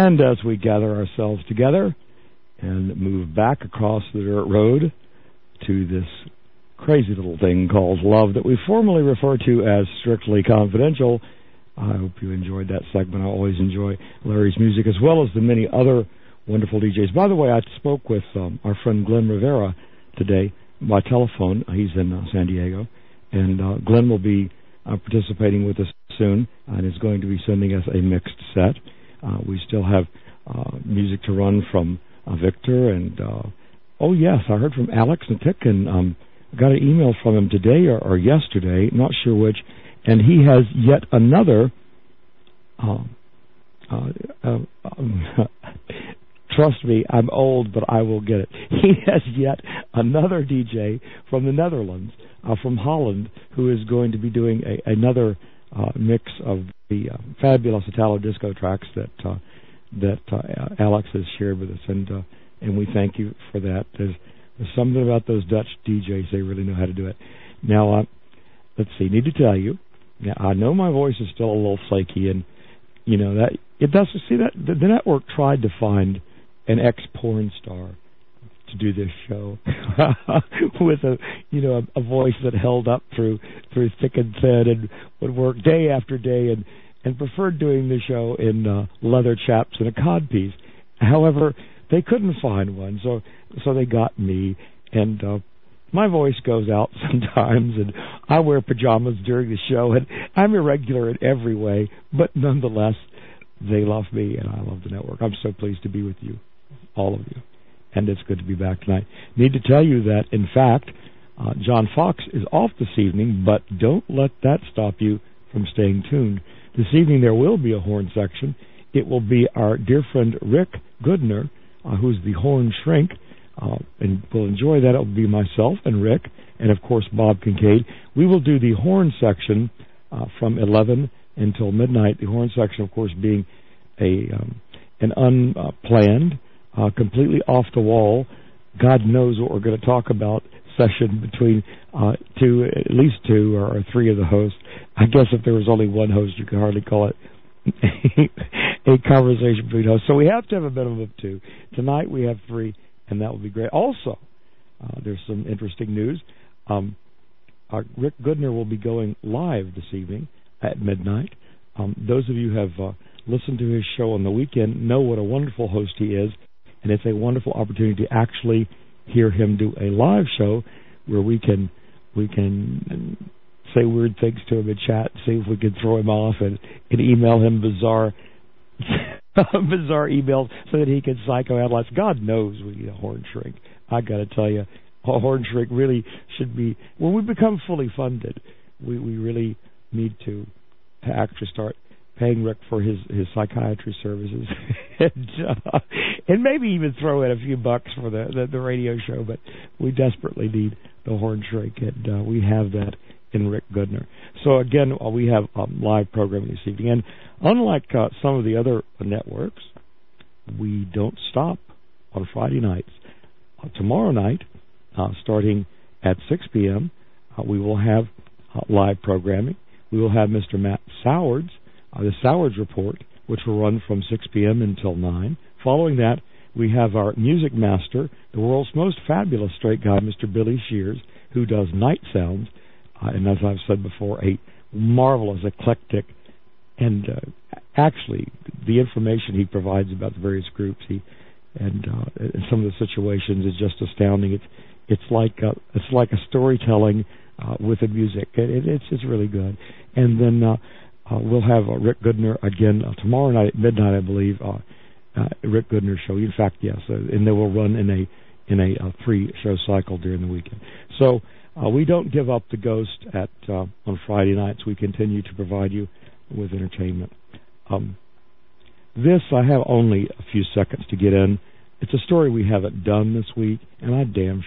And as we gather ourselves together and move back across the dirt road to this crazy little thing called love that we formally refer to as Strictly Confidential, I hope you enjoyed that segment. I always enjoy Larry's music as well as the many other wonderful DJs. By the way, I spoke with our friend Glenn Rivera today by telephone. He's in San Diego, and Glenn will be participating with us soon and is going to be sending us a mixed set. We still have music to run from Victor, and oh yes, I heard from Alex Natik, and got an email from him today or yesterday, not sure which, and he has yet another trust me, I'm old, but I will get it. He has yet another DJ from the Netherlands, from Holland, who is going to be doing another mix of the fabulous Italo disco tracks that Alex has shared with us, and we thank you for that. There's something about those Dutch DJs; they really know how to do it. Now, let's see. Need to tell you, now, I know my voice is still a little flaky, and you know that it does. See that the network tried to find an ex-porn star to do this show with a voice that held up through thick and thin, and would work day after day, and preferred doing the show in leather chaps and a codpiece. However, they couldn't find one, so they got me, and my voice goes out sometimes, and I wear pajamas during the show, and I'm irregular in every way, but nonetheless, they love me, and I love the network. I'm so pleased to be with you, all of you, and it's good to be back tonight. Need to tell you that, in fact, John Fox is off this evening, but don't let that stop you from staying tuned. This evening there will be a horn section. It will be our dear friend Rick Goodner, who's the horn shrink, and we'll enjoy that. It will be myself and Rick, and of course Bob Kincaid. We will do the horn section from 11 until midnight. The horn section, of course, being an unplanned, completely off the wall, God knows what we're going to talk about session between at least two or three of the hosts. I guess if there was only one host, you could hardly call it a conversation between hosts. So we have to have a minimum of two. Tonight we have three, and that will be great. Also, there's some interesting news. Rick Goodner will be going live this evening at midnight. Those of you who have listened to his show on the weekend know what a wonderful host he is, and it's a wonderful opportunity to actually hear him do a live show where we can say weird things to him in chat, see if we can throw him off, and email him bizarre emails so that he can psychoanalyze. God knows we need a horn shrink. I got to tell you, a horn shrink really should be, when we become fully funded, we really need to actually start paying Rick for his psychiatry services, and maybe even throw in a few bucks for the radio show. But we desperately need the horn shrink, and we have that in Rick Goodner. So again, we have live programming this evening, and unlike some of the other networks, we don't stop on Friday nights. Tomorrow night, starting at 6 p.m., we will have live programming. We will have Mr. Matt Sowards, the Sowards Report, which will run from 6 p.m. until 9. Following that, we have our music master, the world's most fabulous straight guy, Mr. Billy Shears, who does night sounds, and as I've said before, a marvelous, eclectic, and actually the information he provides about the various groups and some of the situations is just astounding. It's like a storytelling with the music. It's really good. And then we'll have Rick Goodner again tomorrow night at midnight, I believe. Rick Goodner show. In fact, yes, and they will run in a 3-show cycle during the weekend. So we don't give up the ghost on Friday nights. We continue to provide you with entertainment. This I have only a few seconds to get in. It's a story we haven't done this week, and I damn